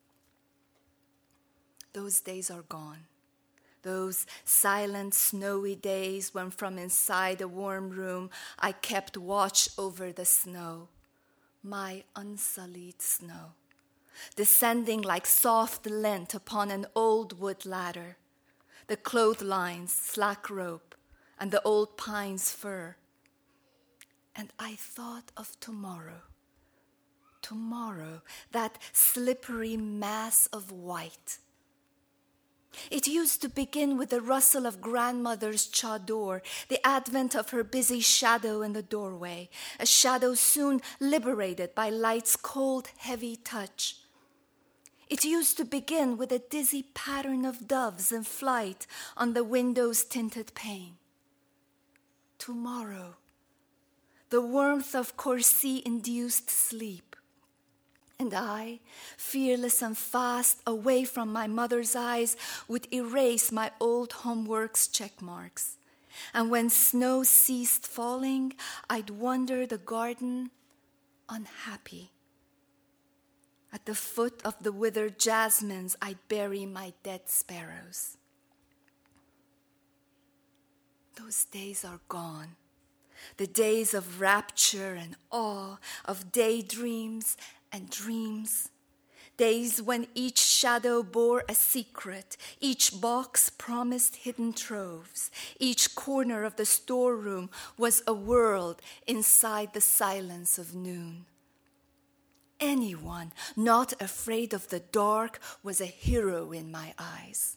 Those days are gone. Those silent, snowy days when from inside a warm room I kept watch over the snow, my unsullied snow, descending like soft lint upon an old wood ladder, the clotheslines, slack rope, and the old pine's fur. And I thought of tomorrow, tomorrow, that slippery mass of white. It used to begin with the rustle of grandmother's chador, the advent of her busy shadow in the doorway, a shadow soon liberated by light's cold, heavy touch. It used to begin with a dizzy pattern of doves in flight on the window's tinted pane. Tomorrow, the warmth of Corsi-induced sleep, and I, fearless and fast, away from my mother's eyes, would erase my old homework's check marks. And when snow ceased falling, I'd wander the garden unhappy. At the foot of the withered jasmines, I'd bury my dead sparrows. Those days are gone. The days of rapture and awe, of daydreams and dreams, days when each shadow bore a secret, each box promised hidden troves, each corner of the storeroom was a world inside the silence of noon. Anyone not afraid of the dark was a hero in my eyes.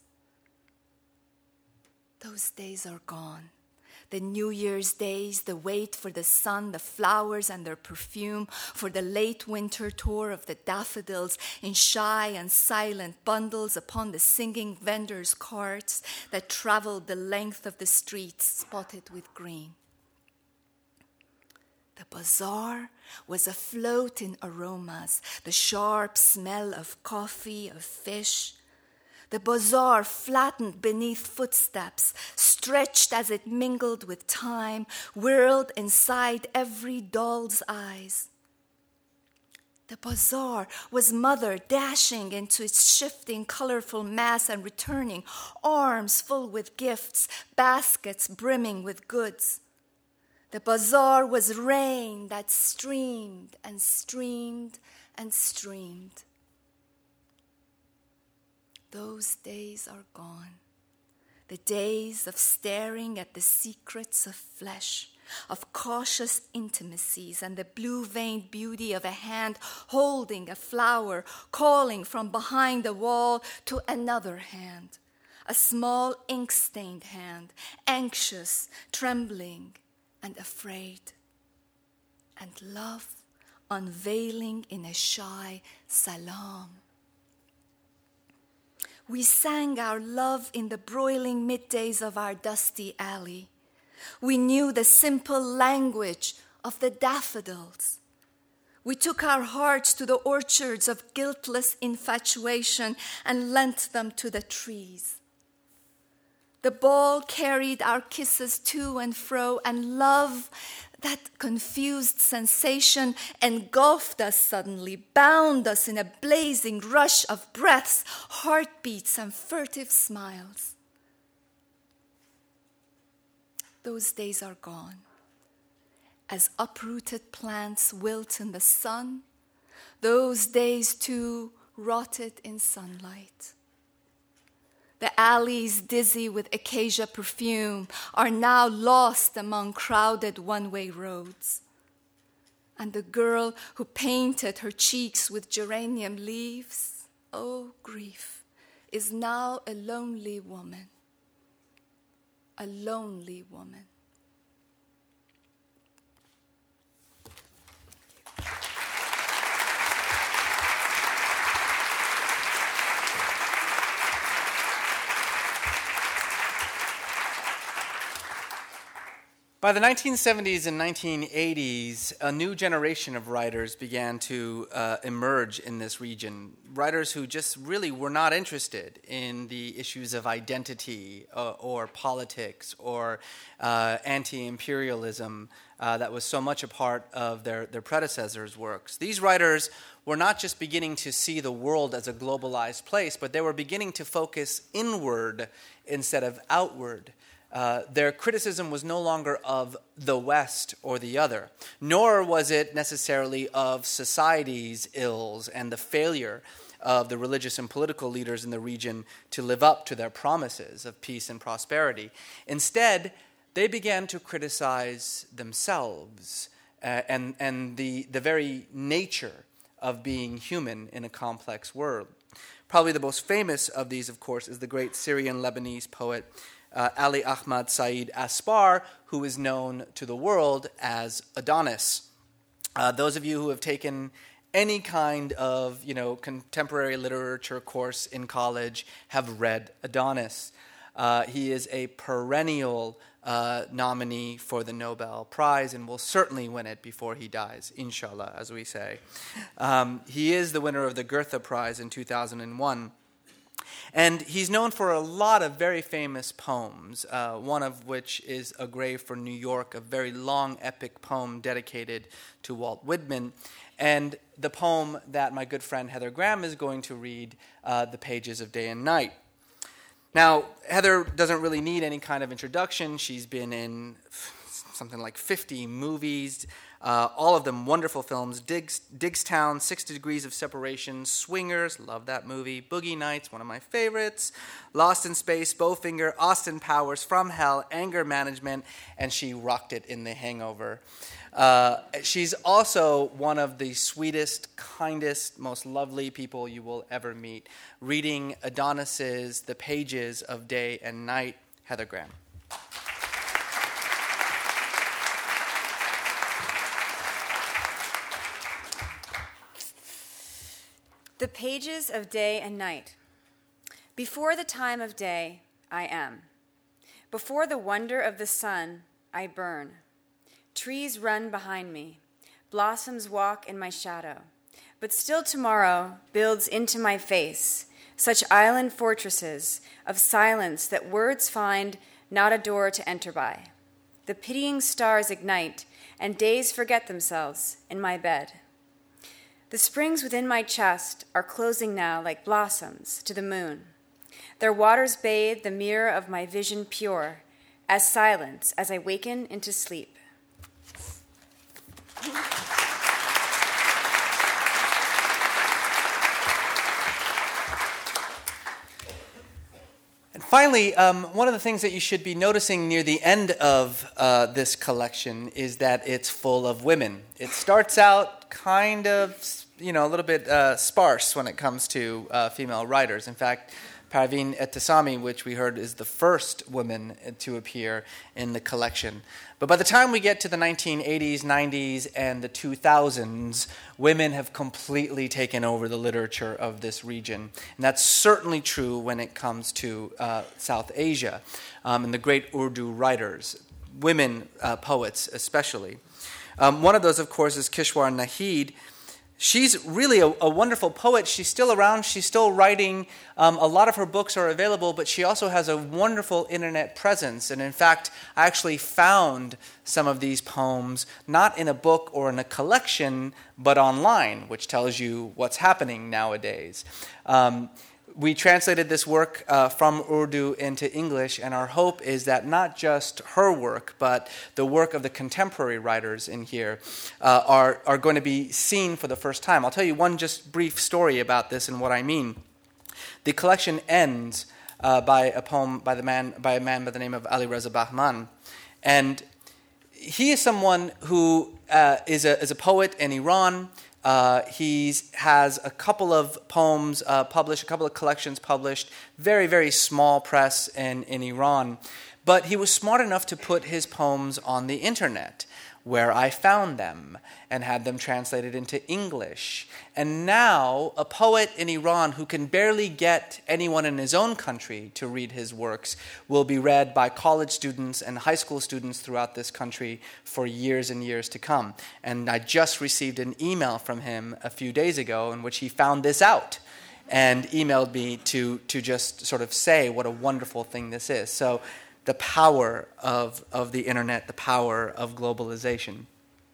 Those days are gone. The New Year's days, the wait for the sun, the flowers and their perfume, for the late winter tour of the daffodils in shy and silent bundles upon the singing vendors' carts that traveled the length of the streets spotted with green. The bazaar was afloat in aromas, the sharp smell of coffee, of fish. The bazaar flattened beneath footsteps, stretched as it mingled with time, whirled inside every doll's eyes. The bazaar was mother dashing into its shifting, colorful mass and returning, arms full with gifts, baskets brimming with goods. The bazaar was rain that streamed and streamed and streamed. Those days are gone, the days of staring at the secrets of flesh, of cautious intimacies and the blue-veined beauty of a hand holding a flower, calling from behind the wall to another hand, a small ink-stained hand, anxious, trembling, and afraid, and love unveiling in a shy salam. We sang our love in the broiling middays of our dusty alley. We knew the simple language of the daffodils. We took our hearts to the orchards of guiltless infatuation and lent them to the trees. The ball carried our kisses to and fro, and love, that confused sensation, engulfed us suddenly, bound us in a blazing rush of breaths, heartbeats, and furtive smiles. Those days are gone. As uprooted plants wilt in the sun, those days too rotted in sunlight. The alleys dizzy with acacia perfume are now lost among crowded one-way roads. And the girl who painted her cheeks with geranium leaves, oh grief, is now a lonely woman. A lonely woman. By the nineteen seventies and nineteen eighties, a new generation of writers began to uh, emerge in this region. Writers who just really were not interested in the issues of identity uh, or politics or uh, anti-imperialism uh, that was so much a part of their, their predecessors' works. These writers were not just beginning to see the world as a globalized place, but they were beginning to focus inward instead of outward. Uh, their criticism was no longer of the West or the other, nor was it necessarily of society's ills and the failure of the religious and political leaders in the region to live up to their promises of peace and prosperity. Instead, they began to criticize themselves uh, and, and the, the very nature of being human in a complex world. Probably the most famous of these, of course, is the great Syrian-Lebanese poet Uh, Ali Ahmad Said Aspar, who is known to the world as Adonis. Uh, those of you who have taken any kind of, you know, contemporary literature course in college have read Adonis. Uh, he is a perennial uh, nominee for the Nobel Prize and will certainly win it before he dies, inshallah, as we say. Um, he is the winner of the Goethe Prize in two thousand one. And he's known for a lot of very famous poems, uh, one of which is A Grave for New York, a very long epic poem dedicated to Walt Whitman. And the poem that my good friend Heather Graham is going to read, uh, The Pages of Day and Night. Now, Heather doesn't really need any kind of introduction. She's been in something like fifty movies, uh, all of them wonderful films. Diggs, Diggstown, Six Degrees of Separation, Swingers, love that movie. Boogie Nights, one of my favorites. Lost in Space, Bowfinger, Austin Powers, From Hell, Anger Management, and she rocked it in The Hangover. Uh, she's also one of the sweetest, kindest, most lovely people you will ever meet. Reading Adonis's The Pages of Day and Night, Heather Graham. The pages of day and night. Before the time of day, I am. Before the wonder of the sun, I burn. Trees run behind me. Blossoms walk in my shadow. But still tomorrow builds into my face such island fortresses of silence that words find not a door to enter by. The pitying stars ignite, and days forget themselves in my bed. The springs within my chest are closing now like blossoms to the moon. Their waters bathe the mirror of my vision pure, as silence as I waken into sleep. And finally, um, one of the things that you should be noticing near the end of uh, this collection is that it's full of women. It starts out kind of, you know, a little bit uh, sparse when it comes to uh, female writers. In fact, Parveen Ehtesami, which we heard is the first woman to appear in the collection. But by the time we get to the nineteen eighties, nineties, and the two thousands, women have completely taken over the literature of this region. And that's certainly true when it comes to uh, South Asia um, and the great Urdu writers, women uh, poets especially. Um, one of those, of course, is Kishwar Nahid. She's really a, a wonderful poet. She's still around. She's still writing. Um, a lot of her books are available, but she also has a wonderful internet presence. And in fact, I actually found some of these poems not in a book or in a collection, but online, which tells you what's happening nowadays. Um, we translated this work uh, from Urdu into English, and our hope is that not just her work, but the work of the contemporary writers in here uh, are, are going to be seen for the first time. I'll tell you one just brief story about this and what I mean. The collection ends uh, by a poem by the man by a man by the name of Ali Reza Bahman, and he is someone who uh, is a is a poet in Iran. Uh, he has a couple of poems uh, published, a couple of collections published, very, very small press in, in Iran. But he was smart enough to put his poems on the internet, where I found them and had them translated into English. And now, a poet in Iran who can barely get anyone in his own country to read his works will be read by college students and high school students throughout this country for years and years to come. And I just received an email from him a few days ago in which he found this out and emailed me to, to just sort of say what a wonderful thing this is. So the power of, of the internet, the power of globalization.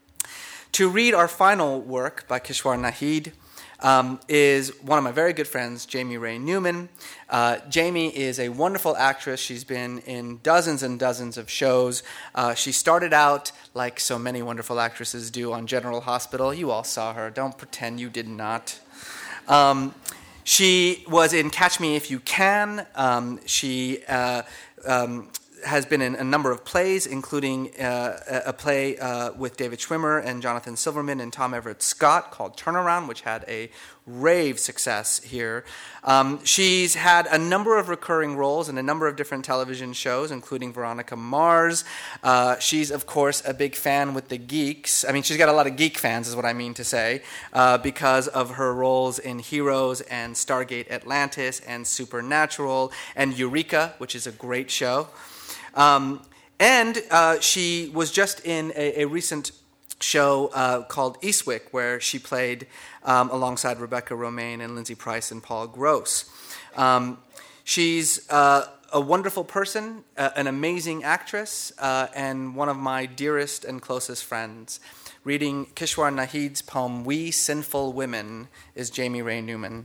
To read our final work by Kishwar Nahid um, is one of my very good friends, Jamie Ray Newman. Uh, Jamie is a wonderful actress. She's been in dozens and dozens of shows. Uh, she started out, like so many wonderful actresses do, on General Hospital. You all saw her. Don't pretend you did not. Um, she was in Catch Me If You Can. Um, she... Uh, um, has been in a number of plays, including uh, a play uh, with David Schwimmer and Jonathan Silverman and Tom Everett Scott called Turnaround, which had a rave success here. Um, she's had a number of recurring roles in a number of different television shows, including Veronica Mars. Uh, she's, of course, a big fan with the geeks. I mean, she's got a lot of geek fans, is what I mean to say, uh, because of her roles in Heroes and Stargate Atlantis and Supernatural and Eureka, which is a great show. Um, and uh, she was just in a, a recent show uh, called Eastwick, where she played um, alongside Rebecca Romaine and Lindsay Price and Paul Gross. Um, she's uh, a wonderful person, uh, an amazing actress, uh, and one of my dearest and closest friends. Reading Kishwar Nahid's poem, We Sinful Women, is Jamie Ray Newman.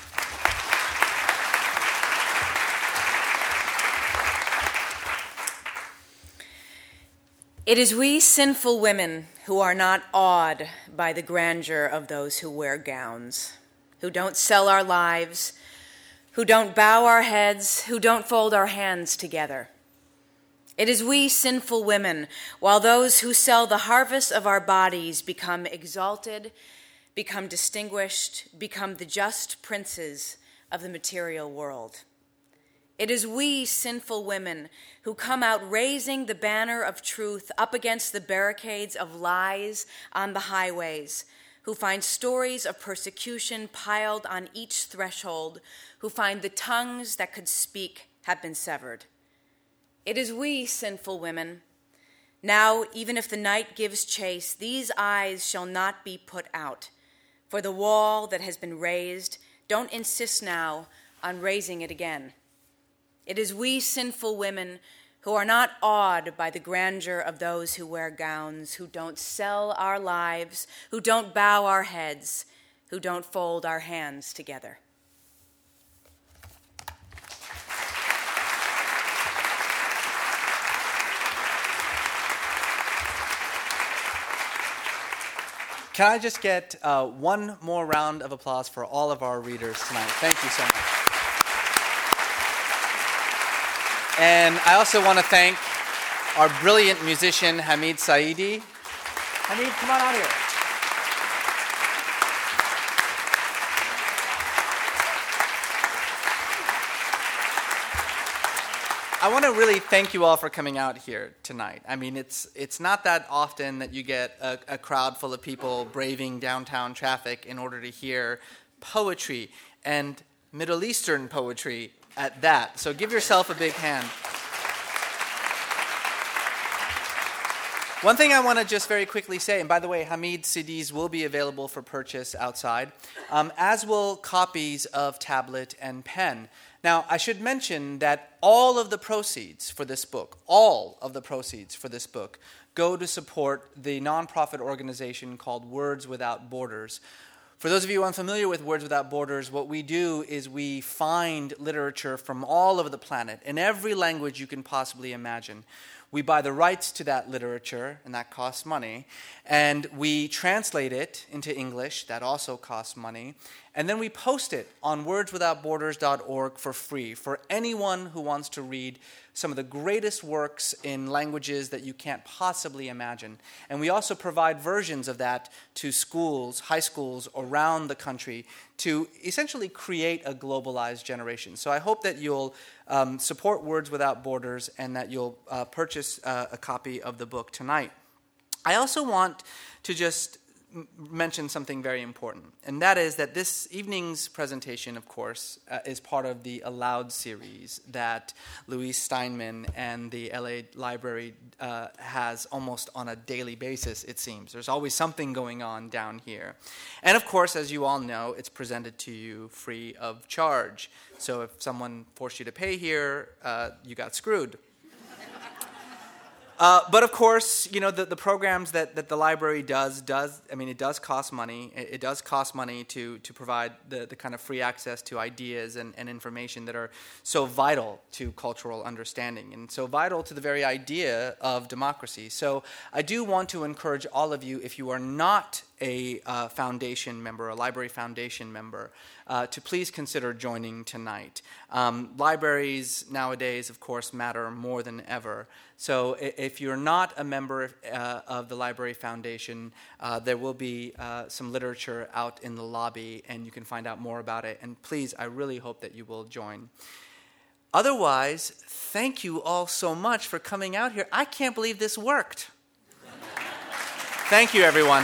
It is we sinful women who are not awed by the grandeur of those who wear gowns, who don't sell our lives, who don't bow our heads, who don't fold our hands together. It is we sinful women, while those who sell the harvest of our bodies become exalted, become distinguished, become the just princes of the material world. It is we sinful women who come out raising the banner of truth up against the barricades of lies on the highways, who find stories of persecution piled on each threshold, who find the tongues that could speak have been severed. It is we sinful women. Now, even if the night gives chase, these eyes shall not be put out. For the wall that has been raised, don't insist now on raising it again. It is we sinful women who are not awed by the grandeur of those who wear gowns, who don't sell our lives, who don't bow our heads, who don't fold our hands together. Can I just get uh, one more round of applause for all of our readers tonight? Thank you so much. And I also want to thank our brilliant musician, Hamid Saidi. Hamid, come on out here. I want to really thank you all for coming out here tonight. I mean, it's it's not that often that you get a, a crowd full of people braving downtown traffic in order to hear poetry, and Middle Eastern poetry at that. So give yourself a big hand. One thing I want to just very quickly say, and by the way, Hamid C Ds will be available for purchase outside, um, as will copies of Tablet and Pen. Now, I should mention that all of the proceeds for this book, all of the proceeds for this book, go to support the nonprofit organization called Words Without Borders, For those of you unfamiliar with Words Without Borders, what we do is we find literature from all over the planet, in every language you can possibly imagine. We buy the rights to that literature, and that costs money, and we translate it into English, that also costs money, and then we post it on words without borders dot org for free for anyone who wants to read some of the greatest works in languages that you can't possibly imagine. And we also provide versions of that to schools, high schools around the country to essentially create a globalized generation. So I hope that you'll um, support Words Without Borders and that you'll uh, purchase uh, a copy of the book tonight. I also want to just m- mention something very important, and that is that this evening's presentation, of course, uh, is part of the Aloud series that Louise Steinman and the L A Library uh, has almost on a daily basis, it seems. There's always something going on down here. And of course, as you all know, it's presented to you free of charge. So if someone forced you to pay here, uh, you got screwed. Uh, but of course, you know, the, the programs that, that the library does, does, I mean, it does cost money. It, it does cost money to, to provide the, the kind of free access to ideas and, and information that are so vital to cultural understanding and so vital to the very idea of democracy. So I do want to encourage all of you, if you are not a uh, foundation member, a library foundation member, uh, to please consider joining tonight. Um, libraries nowadays, of course, matter more than ever. So if you're not a member uh, of the Library Foundation, uh, there will be uh, some literature out in the lobby, and you can find out more about it. And please, I really hope that you will join. Otherwise, thank you all so much for coming out here. I can't believe this worked. Thank you, everyone.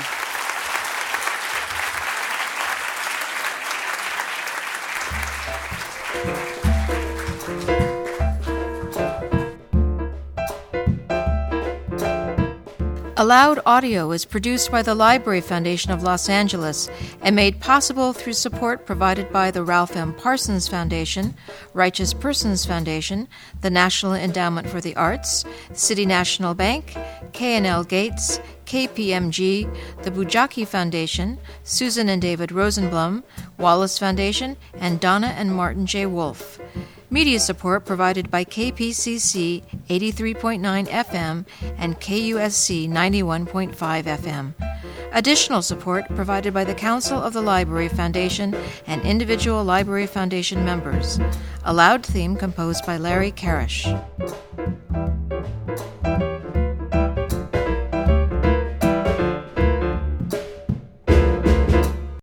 Aloud Audio is produced by the Library Foundation of Los Angeles and made possible through support provided by the Ralph M. Parsons Foundation, Righteous Persons Foundation, the National Endowment for the Arts, City National Bank, K and L Gates, K P M G, the Bujaki Foundation, Susan and David Rosenblum, Wallace Foundation, and Donna and Martin J. Wolfe. Media support provided by K P C C eighty-three point nine F M and K U S C ninety-one point five F M. Additional support provided by the Council of the Library Foundation and individual Library Foundation members. A loud theme composed by Larry Karish.